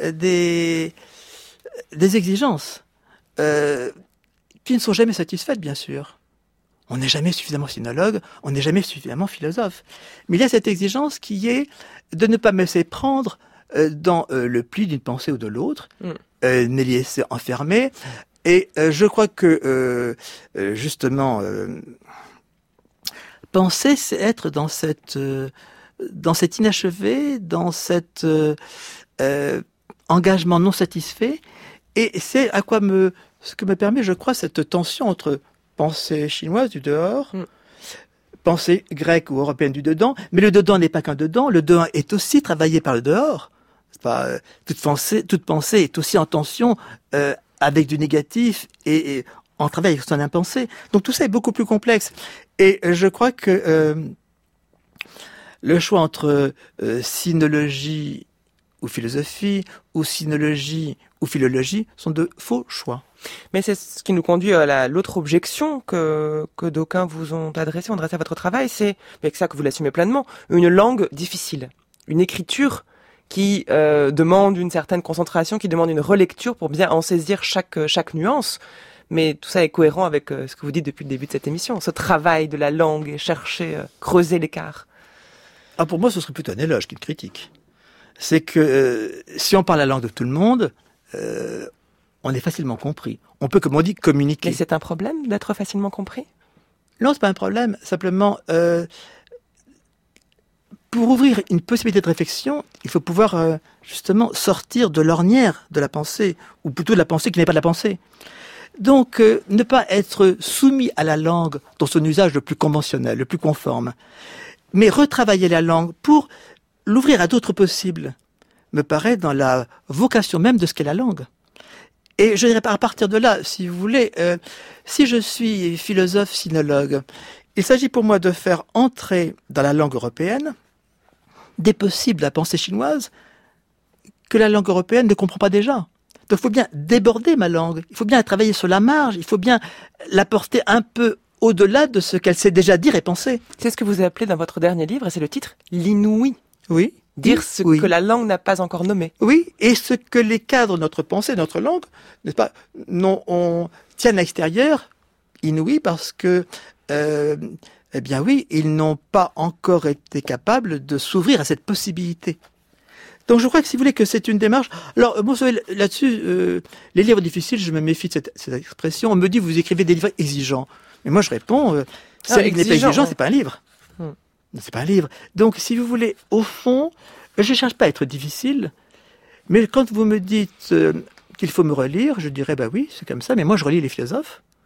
exigences qui ne sont jamais satisfaites, bien sûr. On n'est jamais suffisamment sinologue, on n'est jamais suffisamment philosophe. Mais il y a cette exigence qui est de ne pas me laisser prendre dans le pli d'une pensée ou de l'autre, ne les laisser enfermer. Et je crois que, justement, penser, c'est être dans cet inachevé, dans cet engagement non satisfait. Et c'est ce que me permet, je crois, cette tension entre pensée chinoise du dehors, pensée grecque ou européenne du dedans. Mais le dedans n'est pas qu'un dedans, le dedans est aussi travaillé par le dehors. C'est pas, toute pensée est aussi en tension avec du négatif et en travail avec son impensé. Donc tout ça est beaucoup plus complexe. Et je crois que le choix entre sinologie ou philosophie, ou sinologie ou philologie, sont de faux choix. Mais c'est ce qui nous conduit à l'autre objection que d'aucuns vous ont adressée à votre travail, c'est, avec ça que vous l'assumez pleinement, une langue difficile, une écriture qui demande une certaine concentration, qui demande une relecture pour bien en saisir chaque nuance. Mais tout ça est cohérent avec ce que vous dites depuis le début de cette émission, ce travail de la langue et chercher, creuser l'écart. Ah, pour moi, ce serait plutôt un éloge qu'une critique. C'est que si on parle la langue de tout le monde, on est facilement compris. On peut, comme on dit, communiquer. Mais c'est un problème d'être facilement compris ? Non, c'est pas un problème. Simplement, pour ouvrir une possibilité de réflexion, il faut pouvoir justement sortir de l'ornière de la pensée, ou plutôt de la pensée qui n'est pas de la pensée. Donc, ne pas être soumis à la langue dans son usage le plus conventionnel, le plus conforme, mais retravailler la langue pour l'ouvrir à d'autres possibles, me paraît dans la vocation même de ce qu'est la langue. Et je dirais à partir de là, si vous voulez, si je suis philosophe sinologue, il s'agit pour moi de faire entrer dans la langue européenne des possibles de la pensée chinoise que la langue européenne ne comprend pas déjà. Donc il faut bien déborder ma langue, il faut bien travailler sur la marge, il faut bien la porter un peu au-delà de ce qu'elle sait déjà dire et penser. C'est ce que vous avez appelé dans votre dernier livre, et c'est le titre, l'inouï. Oui. Dire ce que la langue n'a pas encore nommé. Oui, et ce que les cadres de notre pensée, de notre langue, n'est-ce pas, on tient à l'extérieur, inouï, parce que, eh bien oui, ils n'ont pas encore été capables de s'ouvrir à cette possibilité. Donc je crois que si vous voulez que c'est une démarche... Alors, bon, vous savez, là-dessus, les livres difficiles, je me méfie de cette expression. On me dit, vous écrivez des livres exigeants. Mais moi, je réponds, si un livre n'est pas exigeant, c'est pas un livre. C'est pas un livre. Donc, si vous voulez, au fond, je cherche pas à être difficile, mais quand vous me dites qu'il faut me relire, je dirais, bah oui, c'est comme ça, mais moi, je relis les philosophes.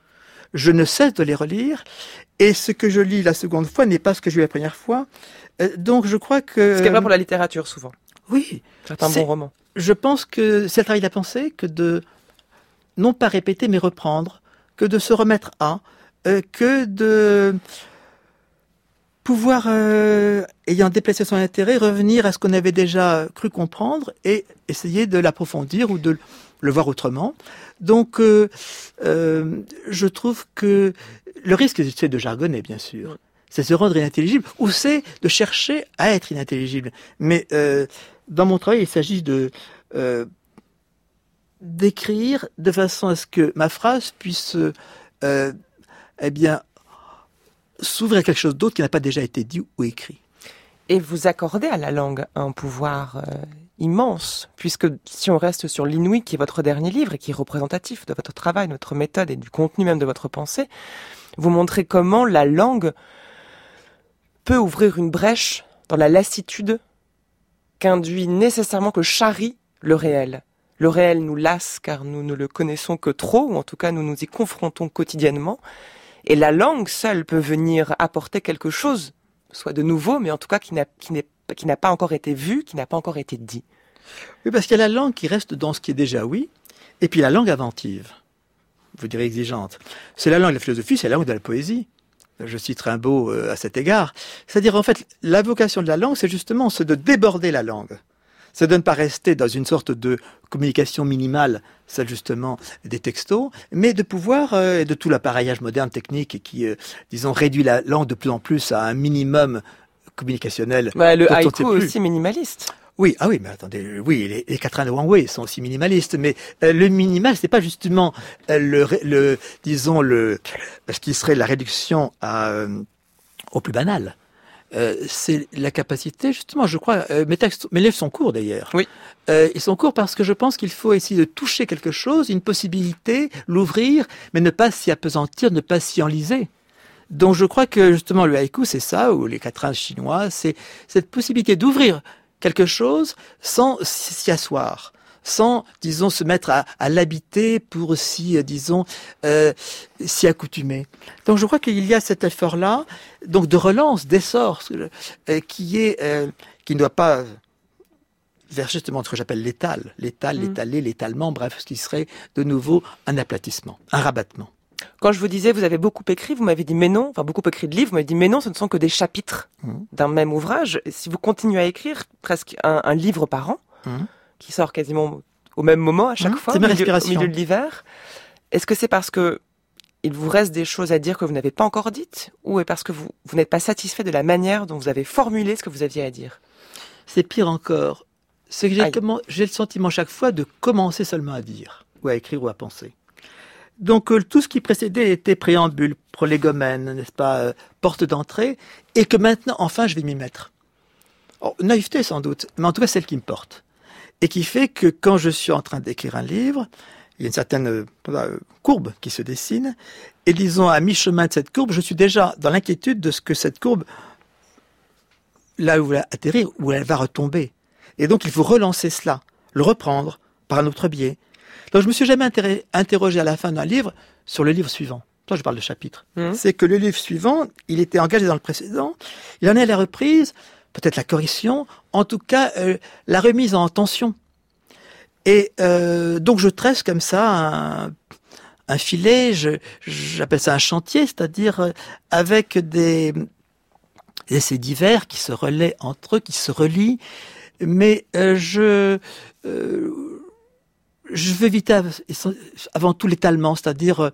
je ne cesse de les relire, et ce que je lis la seconde fois n'est pas ce que j'ai lu la première fois. Donc je crois que... Ce qui est vrai pour la littérature, souvent. Oui. Certains bons romans. Je pense que c'est le travail de la pensée que de, non pas répéter, mais reprendre, que de se remettre à, que de pouvoir, ayant déplacé son intérêt, revenir à ce qu'on avait déjà cru comprendre et essayer de l'approfondir ou de le voir autrement. Donc, je trouve que le risque, c'est de jargonner, bien sûr. C'est se rendre inintelligible, ou c'est de chercher à être inintelligible. Mais dans mon travail, il s'agit de d'écrire de façon à ce que ma phrase puisse, eh bien, s'ouvrir à quelque chose d'autre qui n'a pas déjà été dit ou écrit. Et vous accordez à la langue un pouvoir immense, puisque si on reste sur l'Inouï, qui est votre dernier livre et qui est représentatif de votre travail, de votre méthode et du contenu même de votre pensée, vous montrez comment la langue peut ouvrir une brèche dans la lassitude qu'induit nécessairement, que charrie le réel. Le réel nous lasse car nous ne le connaissons que trop, ou en tout cas nous nous y confrontons quotidiennement. Et la langue seule peut venir apporter quelque chose, soit de nouveau, mais en tout cas qui n'a pas encore été vu, qui n'a pas encore été dit. Oui, parce qu'il y a la langue qui reste dans ce qui est déjà oui, et puis la langue inventive, vous direz exigeante. C'est la langue de la philosophie, c'est la langue de la poésie. Je cite Rimbaud à cet égard. C'est-à-dire, en fait, la vocation de la langue, c'est justement de déborder la langue. C'est de ne pas rester dans une sorte de communication minimale, celle justement des textos, mais de pouvoir, et de tout l'appareillage moderne technique qui, disons, réduit la langue de plus en plus à un minimum communicationnel. Le haïku aussi minimaliste. Oui, ah oui, mais attendez, oui, les quatrains de Wang Wei sont aussi minimalistes, mais le minimal, c'est pas justement disons ce qui serait la réduction au plus banal. C'est la capacité, justement, je crois, mes livres sont courts d'ailleurs. Oui. Ils sont courts parce que je pense qu'il faut essayer de toucher quelque chose, une possibilité, l'ouvrir, mais ne pas s'y appesantir, ne pas s'y enliser. Donc je crois que justement le haïku, c'est ça, ou les quatrains chinois, c'est cette possibilité d'ouvrir quelque chose sans s'y asseoir, sans, disons, se mettre à l'habiter pour s'y accoutumer. Donc je crois qu'il y a cet effort-là, donc de relance, d'essor, qui ne doit pas vers justement ce que j'appelle l'étalé, l'étalement, bref, ce qui serait de nouveau un aplatissement, un rabattement. Quand je vous disais, vous avez beaucoup écrit, vous m'avez dit mais non, enfin beaucoup écrit de livres, vous m'avez dit mais non, ce ne sont que des chapitres d'un même ouvrage. Et si vous continuez à écrire presque un livre par an, qui sort quasiment au même moment à chaque fois, au milieu de l'hiver, est-ce que c'est parce que il vous reste des choses à dire que vous n'avez pas encore dites, ou est parce que vous n'êtes pas satisfait de la manière dont vous avez formulé ce que vous aviez à dire? C'est pire encore. C'est que j'ai le sentiment chaque fois de commencer seulement à dire, ou à écrire ou à penser. Donc tout ce qui précédait était préambule, prolégomène, n'est-ce pas, porte d'entrée, et que maintenant, enfin, je vais m'y mettre. Oh, naïveté sans doute, mais en tout cas celle qui me porte. Et qui fait que quand je suis en train d'écrire un livre, il y a une certaine courbe qui se dessine, et disons à mi-chemin de cette courbe, je suis déjà dans l'inquiétude de ce que cette courbe, là où elle va atterrir, où elle va retomber. Et donc il faut relancer cela, le reprendre par un autre biais. Donc je me suis jamais interrogé à la fin d'un livre sur le livre suivant. Là, je parle de chapitre. C'est que le livre suivant, il était engagé dans le précédent, il en est à la reprise, peut-être la correction, en tout cas la remise en tension. Et donc je tresse comme ça un filet, j'appelle ça un chantier, c'est-à-dire avec des essais divers qui se relaient entre eux, qui se relient, mais je veux éviter avant tout l'étalement, c'est-à-dire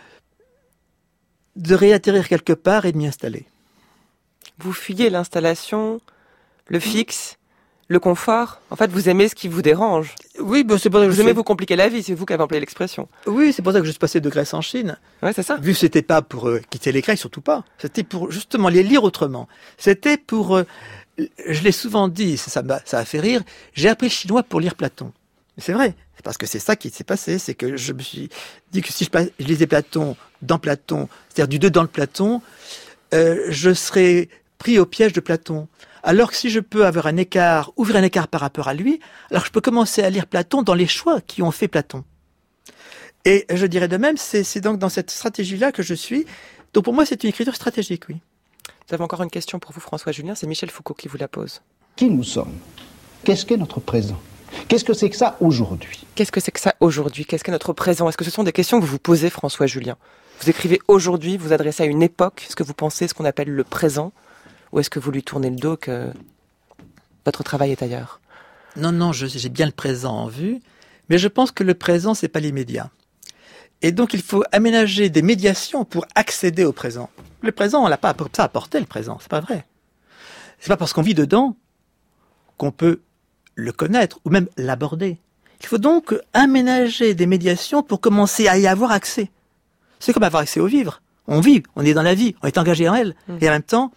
de réatterrir quelque part et de m'y installer. Vous fuyez l'installation, le fixe, le confort. En fait, vous aimez ce qui vous dérange. Oui, c'est pour ça que vous aimez vous compliquer la vie, c'est vous qui avez employé l'expression. Oui, c'est pour ça que je suis passé de Grèce en Chine. Ouais, c'est ça. Vu que c'était pas pour quitter les Grecs, surtout pas. C'était pour justement les lire autrement. C'était pour, je l'ai souvent dit, ça a fait rire, j'ai appris le chinois pour lire Platon. Mais c'est vrai, c'est parce que c'est ça qui s'est passé, c'est que je me suis dit que si je lisais Platon dans Platon, c'est-à-dire du dedans de Platon, je serais pris au piège de Platon. Alors que si je peux avoir ouvrir un écart par rapport à lui, alors je peux commencer à lire Platon dans les choix qui ont fait Platon. Et je dirais de même, c'est donc dans cette stratégie-là que je suis. Donc pour moi, c'est une écriture stratégique, oui. Nous avons encore une question pour vous, François Julien. C'est Michel Foucault qui vous la pose. Qui nous sommes? Qu'est-ce qu'est notre présent? Qu'est-ce que c'est que ça aujourd'hui? Qu'est-ce que c'est que ça aujourd'hui? Qu'est-ce qu'est notre présent? Est-ce que ce sont des questions que vous vous posez, François Julien? Vous écrivez aujourd'hui, vous adressez à une époque, ce que vous pensez, ce qu'on appelle le présent, ou est-ce que vous lui tournez le dos, que votre travail est ailleurs? Non, j'ai bien le présent en vue, mais je pense que le présent, c'est pas l'immédiat. Et donc, il faut aménager des médiations pour accéder au présent. Le présent, on l'a pas ça apporté, le présent, c'est pas vrai. C'est pas parce qu'on vit dedans qu'on peut le connaître ou même l'aborder. Il faut donc aménager des médiations pour commencer à y avoir accès. C'est comme avoir accès au vivre. On vit, on est dans la vie, on est engagé en elle. Et en même temps,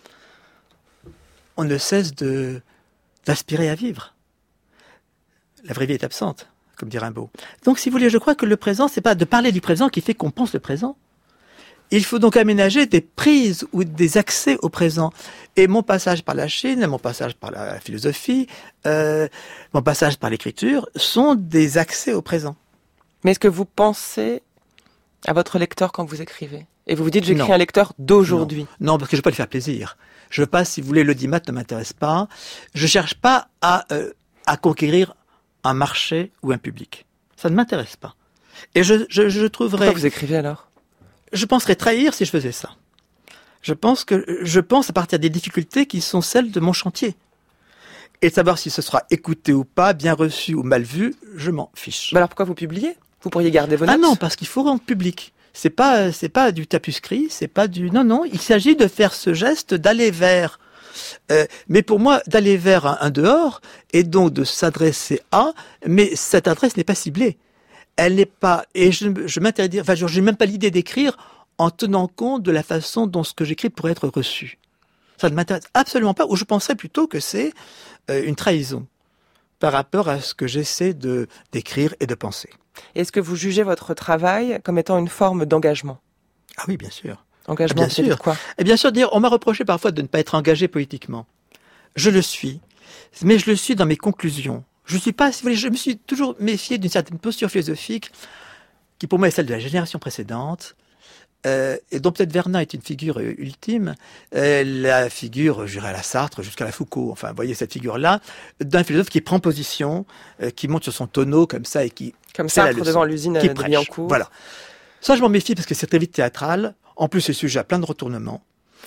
on ne cesse d'aspirer à vivre. La vraie vie est absente, comme dit Rimbaud. Donc, si vous voulez, je crois que le présent, c'est pas de parler du présent qui fait qu'on pense le présent. Il faut donc aménager des prises ou des accès au présent. Et mon passage par la Chine, mon passage par la philosophie, mon passage par l'écriture sont des accès au présent. Mais est-ce que vous pensez à votre lecteur quand vous écrivez? Et vous vous dites, j'écris un lecteur d'aujourd'hui? Non, parce que je veux pas lui faire plaisir. Je veux pas, si vous voulez, l'audimat ne m'intéresse pas. Je cherche pas à conquérir un marché ou un public. Ça ne m'intéresse pas. Et je trouverais... Pourquoi vous écrivez alors? Je penserais trahir si je faisais ça. Je pense à partir des difficultés qui sont celles de mon chantier. Et de savoir si ce sera écouté ou pas, bien reçu ou mal vu, je m'en fiche. Alors pourquoi vous publiez? Vous pourriez garder vos notes? Ah non, parce qu'il faut rendre public. C'est pas du tapuscrit, c'est pas du... Non, il s'agit de faire ce geste, d'aller vers... mais pour moi, d'aller vers un dehors, et donc de s'adresser à... Mais cette adresse n'est pas ciblée. Elle n'est pas... Et je m'interdis... Enfin, je n'ai même pas l'idée d'écrire en tenant compte de la façon dont ce que j'écris pourrait être reçu. Ça ne m'intéresse absolument pas, ou je penserais plutôt que c'est une trahison par rapport à ce que j'essaie d'écrire et de penser. Est-ce que vous jugez votre travail comme étant une forme d'engagement? Ah oui, bien sûr. Engagement, bien sûr. Quoi? Et bien sûr, on m'a reproché parfois de ne pas être engagé politiquement. Je le suis, mais je le suis dans mes conclusions. Je suis pas, si vous voulez, je me suis toujours méfié d'une certaine posture philosophique qui pour moi est celle de la génération précédente, et dont peut-être Vernin est une figure ultime, la figure, je dirais à la Sartre jusqu'à la Foucault, enfin, vous voyez cette figure-là, d'un philosophe qui prend position, qui monte sur son tonneau comme ça et qui... Comme Sartre devant l'usine de Billancourt. Voilà. Ça, je m'en méfie parce que c'est très vite théâtral. En plus, c'est sujet à plein de retournements.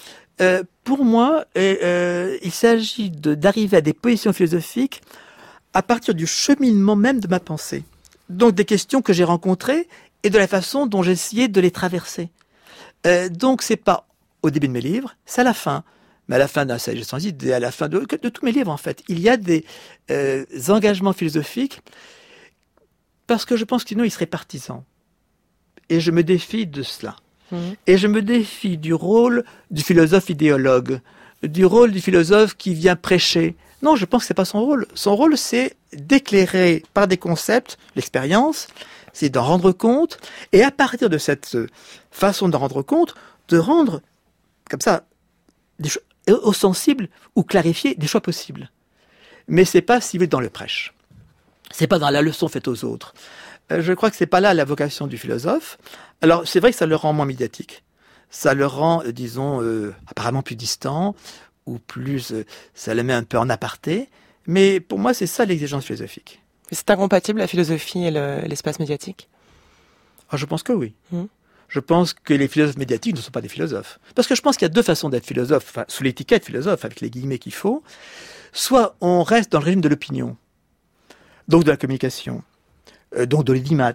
Pour moi, il s'agit d'arriver à des positions philosophiques à partir du cheminement même de ma pensée. Donc des questions que j'ai rencontrées et de la façon dont j'ai essayé de les traverser. Donc c'est pas au début de mes livres, c'est à la fin. Mais à la fin d'un Sage sans idée, à la fin de tous mes livres en fait. Il y a des engagements philosophiques parce que je pense que sinon ils seraient partisans. Et je me défie de cela. Et je me défie du rôle du philosophe idéologue, du rôle du philosophe qui vient prêcher. Non, je pense que c'est pas son rôle. Son rôle, c'est d'éclairer par des concepts l'expérience, c'est d'en rendre compte, et à partir de cette façon d'en rendre compte, de rendre, comme ça, au sensible, ou clarifier des choix possibles. Mais c'est pas si vous êtes dans le prêche. C'est pas dans la leçon faite aux autres. Je crois que c'est pas là la vocation du philosophe. Alors, c'est vrai que ça le rend moins médiatique. Ça le rend, disons, apparemment plus distant, ou plus, ça le met un peu en aparté. Mais pour moi, c'est ça l'exigence philosophique. C'est incompatible, la philosophie et l'espace médiatique? Je pense que oui. Je pense que les philosophes médiatiques ne sont pas des philosophes. Parce que je pense qu'il y a deux façons d'être philosophe, enfin, sous l'étiquette philosophe, avec les guillemets qu'il faut. Soit on reste dans le régime de l'opinion, donc de la communication, donc de l'audimat.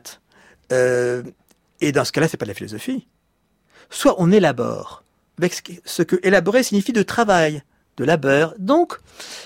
Et dans ce cas-là, c'est pas de la philosophie. Soit on élabore, avec ce que élaborer signifie de travail, de labeur, donc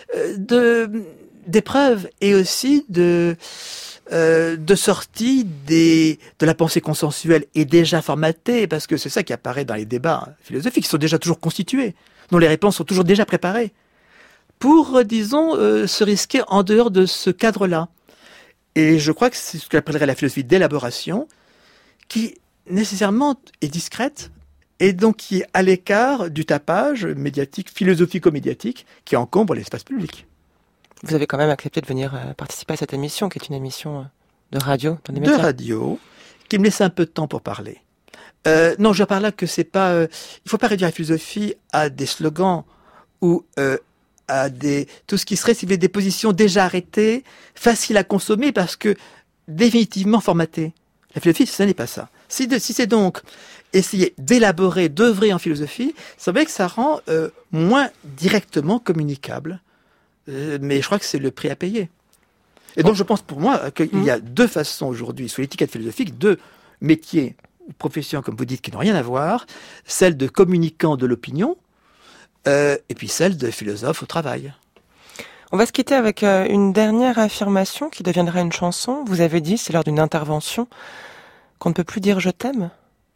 d'épreuves et aussi de sortie de la pensée consensuelle et déjà formatée, parce que c'est ça qui apparaît dans les débats philosophiques, qui sont déjà toujours constitués, dont les réponses sont toujours déjà préparées, pour, disons, se risquer en dehors de ce cadre-là. Et je crois que c'est ce qu'on appellerait la philosophie d'élaboration, qui nécessairement est discrète, et donc qui est à l'écart du tapage médiatique, philosophico-médiatique, qui encombre l'espace public. Vous avez quand même accepté de venir participer à cette émission, qui est une émission de radio dans les médias. De radio, qu'il me laissait un peu de temps pour parler. Non, je veux par là que c'est pas... il faut pas réduire la philosophie à des slogans ou à tout ce qui serait, si vous voulez, des positions déjà arrêtées, faciles à consommer parce que définitivement formatées. La philosophie, ce n'est pas ça. Si c'est donc essayer d'élaborer, d'œuvrer en philosophie, c'est vrai que ça rend moins directement communicable. Mais je crois que c'est le prix à payer. Et donc je pense pour moi qu'il y a deux façons aujourd'hui, sous l'étiquette philosophique, deux métiers ou professions, comme vous dites, qui n'ont rien à voir. Celle de communicant de l'opinion, et puis celle de philosophe au travail. On va se quitter avec une dernière affirmation qui deviendra une chanson. Vous avez dit, c'est lors d'une intervention, qu'on ne peut plus dire « je t'aime ».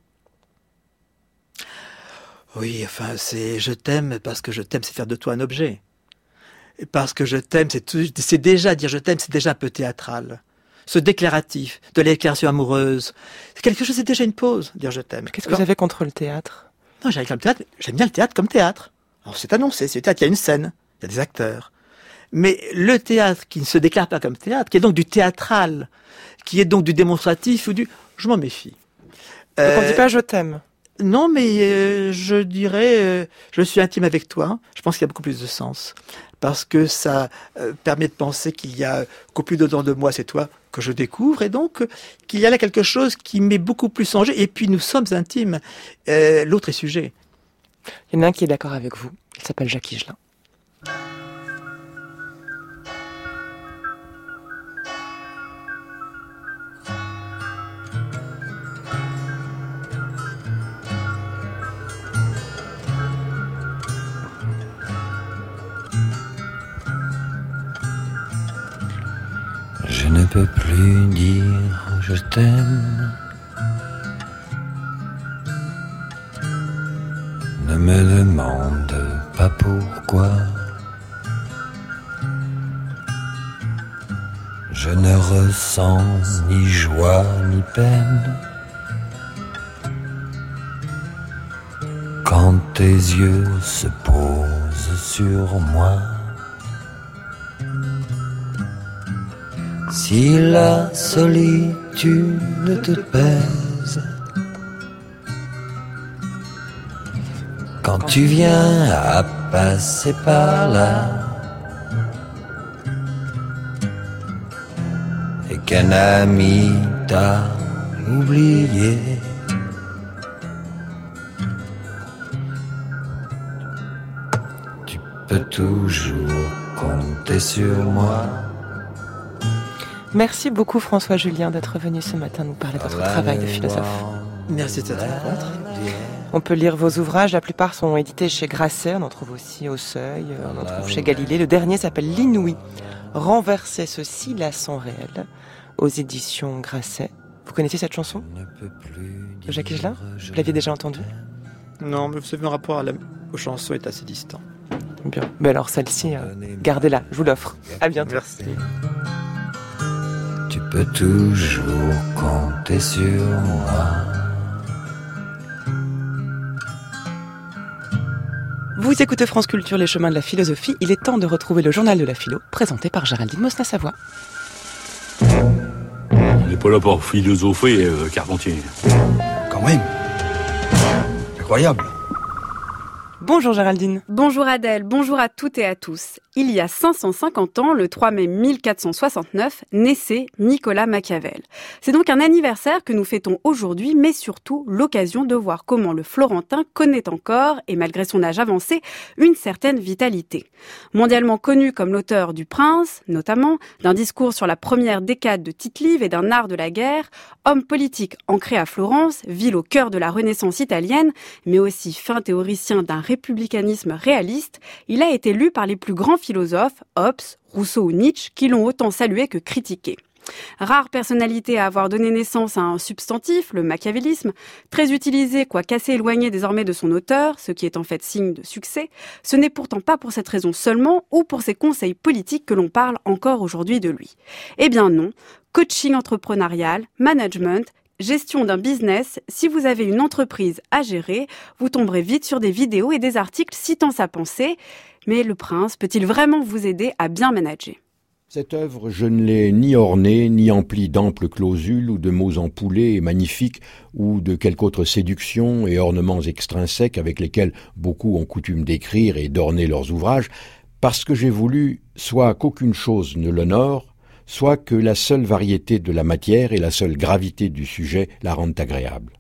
Oui, enfin, c'est « je t'aime » parce que « je t'aime », c'est faire de toi un objet. Et parce que « je t'aime », c'est déjà dire « je t'aime », c'est déjà un peu théâtral. Ce déclaratif, de la déclaration amoureuse, c'est quelque chose, c'est déjà une pause, dire « je t'aime ». Qu'est-ce que vous avez contre le théâtre ? Non, j'aime bien le théâtre comme théâtre. Alors c'est annoncé, c'est le théâtre, il y a une scène, il y a des acteurs. Mais le théâtre qui ne se déclare pas comme théâtre, qui est donc du théâtral, qui est donc du démonstratif ou du... Je m'en méfie. Donc on ne dit pas « je t'aime ». Non, mais je dirais, je suis intime avec toi. Je pense qu'il y a beaucoup plus de sens. Parce que ça permet de penser qu'il y a qu'au plus dedans de moi, c'est toi que je découvre. Et donc, qu'il y a là quelque chose qui m'est beaucoup plus en jeu. Et puis, nous sommes intimes. L'autre est sujet. Il y en a un qui est d'accord avec vous. Il s'appelle Jacques Higelin. Je ne peux plus dire je t'aime. Ne me demande pas pourquoi. Je ne ressens ni joie ni peine quand tes yeux se posent sur moi. Si la solitude te pèse, quand tu viens à passer par là, et qu'un ami t'a oublié, tu peux toujours compter sur moi. Merci beaucoup François Julien d'être venu ce matin nous parler de votre travail de philosophe. Merci de cette rencontre. On peut lire vos ouvrages, la plupart sont édités chez Grasset, on en trouve aussi au Seuil, on en trouve chez Galilée. Le dernier s'appelle L'Inouï, renverser ceci là sans réel, aux éditions Grasset. Vous connaissez cette chanson de Jacques Higelin ? Vous l'aviez déjà entendue ? Non, mais vous savez, mon rapport aux chansons est assez distant. Bien, mais alors celle-ci, gardez-la, je vous l'offre. À bientôt. Merci. Tu peux toujours compter sur moi. Vous écoutez France Culture, les chemins de la philosophie. Il est temps de retrouver le journal de la philo, présenté par Géraldine Mosna-Savoie. On n'est pas là pour philosopher, Carpentier. Quand même. Incroyable. Bonjour Géraldine. Bonjour Adèle, bonjour à toutes et à tous. Il y a 550 ans, le 3 mai 1469, naissait Nicolas Machiavel. C'est donc un anniversaire que nous fêtons aujourd'hui, mais surtout l'occasion de voir comment le Florentin connaît encore, et malgré son âge avancé, une certaine vitalité. Mondialement connu comme l'auteur du Prince, notamment, d'un discours sur la première décade de Tite-Live et d'un art de la guerre, homme politique ancré à Florence, ville au cœur de la Renaissance italienne, mais aussi fin théoricien d'un républicanisme réaliste, il a été lu par les plus grands philosophes, Hobbes, Rousseau ou Nietzsche, qui l'ont autant salué que critiqué. Rare personnalité à avoir donné naissance à un substantif, le machiavélisme, très utilisé quoique assez éloigné désormais de son auteur, ce qui est en fait signe de succès, ce n'est pourtant pas pour cette raison seulement ou pour ses conseils politiques que l'on parle encore aujourd'hui de lui. Eh bien non, coaching entrepreneurial, management, gestion d'un business, si vous avez une entreprise à gérer, vous tomberez vite sur des vidéos et des articles citant sa pensée. Mais le prince peut-il vraiment vous aider à bien manager ? Cette œuvre, je ne l'ai ni ornée, ni emplie d'amples clausules ou de mots empoulés et magnifiques ou de quelque autre séduction et ornements extrinsèques avec lesquels beaucoup ont coutume d'écrire et d'orner leurs ouvrages, parce que j'ai voulu soit qu'aucune chose ne l'honore, soit que la seule variété de la matière et la seule gravité du sujet la rendent agréable.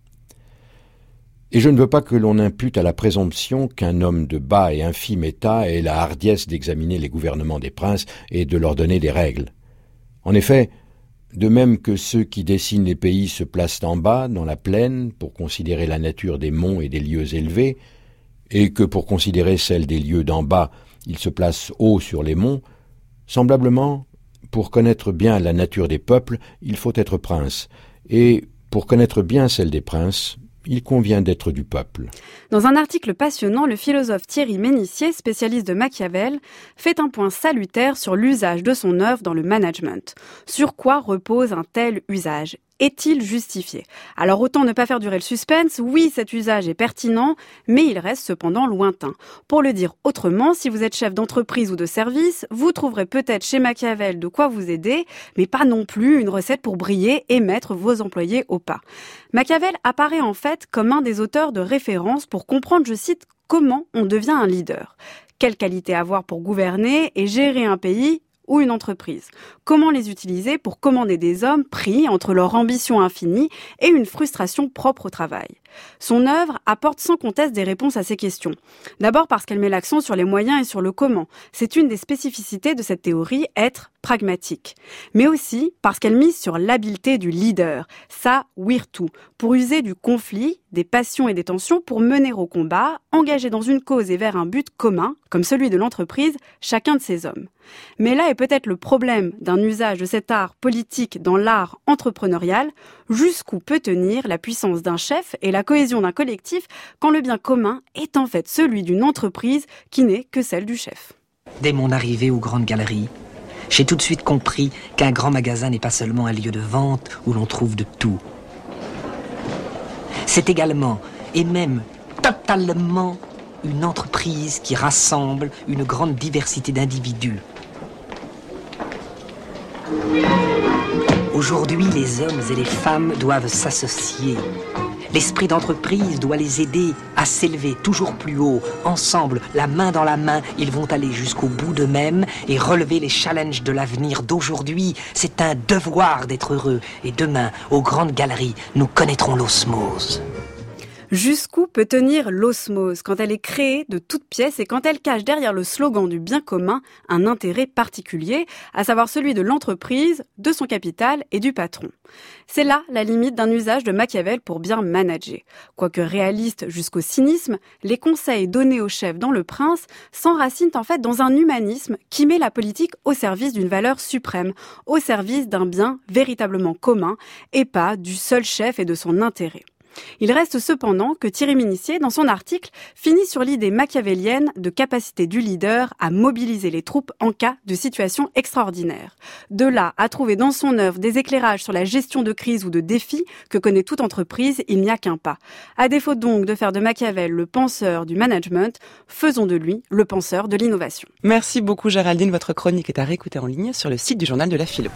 Et je ne veux pas que l'on impute à la présomption qu'un homme de bas et infime état ait la hardiesse d'examiner les gouvernements des princes et de leur donner des règles. En effet, de même que ceux qui dessinent les pays se placent en bas, dans la plaine, pour considérer la nature des monts et des lieux élevés, et que pour considérer celle des lieux d'en bas, ils se placent haut sur les monts, semblablement, pour connaître bien la nature des peuples, il faut être prince, et pour connaître bien celle des princes, il convient d'être du peuple. Dans un article passionnant, le philosophe Thierry Ménissier, spécialiste de Machiavel, fait un point salutaire sur l'usage de son œuvre dans le management. Sur quoi repose un tel usage ? Est-il justifié ? Alors autant ne pas faire durer le suspense, oui, cet usage est pertinent, mais il reste cependant lointain. Pour le dire autrement, si vous êtes chef d'entreprise ou de service, vous trouverez peut-être chez Machiavel de quoi vous aider, mais pas non plus une recette pour briller et mettre vos employés au pas. Machiavel apparaît en fait comme un des auteurs de référence pour comprendre, je cite, comment on devient un leader. Quelles qualités avoir pour gouverner et gérer un pays ou une entreprise. Comment les utiliser pour commander des hommes pris entre leur ambition infinie et une frustration propre au travail. Son œuvre apporte sans conteste des réponses à ces questions. D'abord parce qu'elle met l'accent sur les moyens et sur le comment. C'est une des spécificités de cette théorie, être pragmatique. Mais aussi parce qu'elle mise sur l'habileté du leader, sa virtu, pour user du conflit, des passions et des tensions pour mener au combat, engagé dans une cause et vers un but commun, comme celui de l'entreprise, chacun de ses hommes. Mais là est peut-être le problème d'un usage de cet art politique dans l'art entrepreneurial, jusqu'où peut tenir la puissance d'un chef et la cohésion d'un collectif quand le bien commun est en fait celui d'une entreprise qui n'est que celle du chef. Dès mon arrivée aux grandes galeries, j'ai tout de suite compris qu'un grand magasin n'est pas seulement un lieu de vente où l'on trouve de tout. C'est également, et même totalement, une entreprise qui rassemble une grande diversité d'individus. Aujourd'hui, les hommes et les femmes doivent s'associer. L'esprit d'entreprise doit les aider à s'élever toujours plus haut. Ensemble, la main dans la main, ils vont aller jusqu'au bout d'eux-mêmes et relever les challenges de l'avenir d'aujourd'hui. C'est un devoir d'être heureux. Et demain, aux grandes galeries, nous connaîtrons l'osmose. Jusqu'où peut tenir l'osmose quand elle est créée de toutes pièces et quand elle cache derrière le slogan du bien commun un intérêt particulier, à savoir celui de l'entreprise, de son capital et du patron. C'est là la limite d'un usage de Machiavel pour bien manager. Quoique réaliste jusqu'au cynisme, les conseils donnés au chef dans Le Prince s'enracinent en fait dans un humanisme qui met la politique au service d'une valeur suprême, au service d'un bien véritablement commun et pas du seul chef et de son intérêt. Il reste cependant que Thierry Ménissier, dans son article, finit sur l'idée machiavélienne de capacité du leader à mobiliser les troupes en cas de situation extraordinaire. De là à trouver dans son œuvre des éclairages sur la gestion de crise ou de défis que connaît toute entreprise, il n'y a qu'un pas. À défaut donc de faire de Machiavel le penseur du management, faisons de lui le penseur de l'innovation. Merci beaucoup Géraldine, votre chronique est à réécouter en ligne sur le site du Journal de la Philo.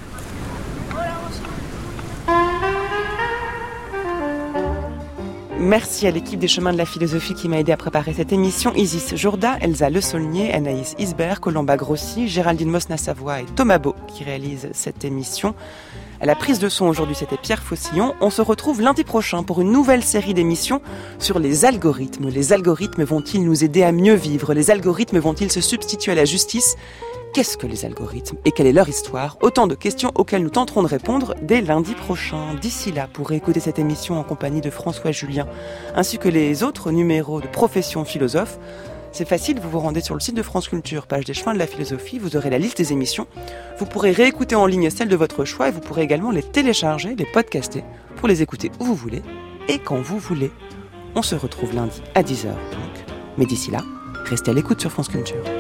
Merci à l'équipe des Chemins de la Philosophie qui m'a aidé à préparer cette émission. Isis Jourda, Elsa Le Saulnier, Anaïs Isbert, Colomba Grossi, Géraldine Mosna-Savoie et Thomas Beau qui réalisent cette émission. À la prise de son aujourd'hui, c'était Pierre Faucillon. On se retrouve lundi prochain pour une nouvelle série d'émissions sur les algorithmes. Les algorithmes vont-ils nous aider à mieux vivre ? Les algorithmes vont-ils se substituer à la justice ? Qu'est-ce que les algorithmes et quelle est leur histoire ? Autant de questions auxquelles nous tenterons de répondre dès lundi prochain. D'ici là, pour écouter cette émission en compagnie de François Julien, ainsi que les autres numéros de Profession Philosophe, c'est facile, vous vous rendez sur le site de France Culture, page des Chemins de la Philosophie, vous aurez la liste des émissions. Vous pourrez réécouter en ligne celles de votre choix et vous pourrez également les télécharger, les podcaster, pour les écouter où vous voulez et quand vous voulez. On se retrouve lundi à 10h donc. Mais d'ici là, restez à l'écoute sur France Culture.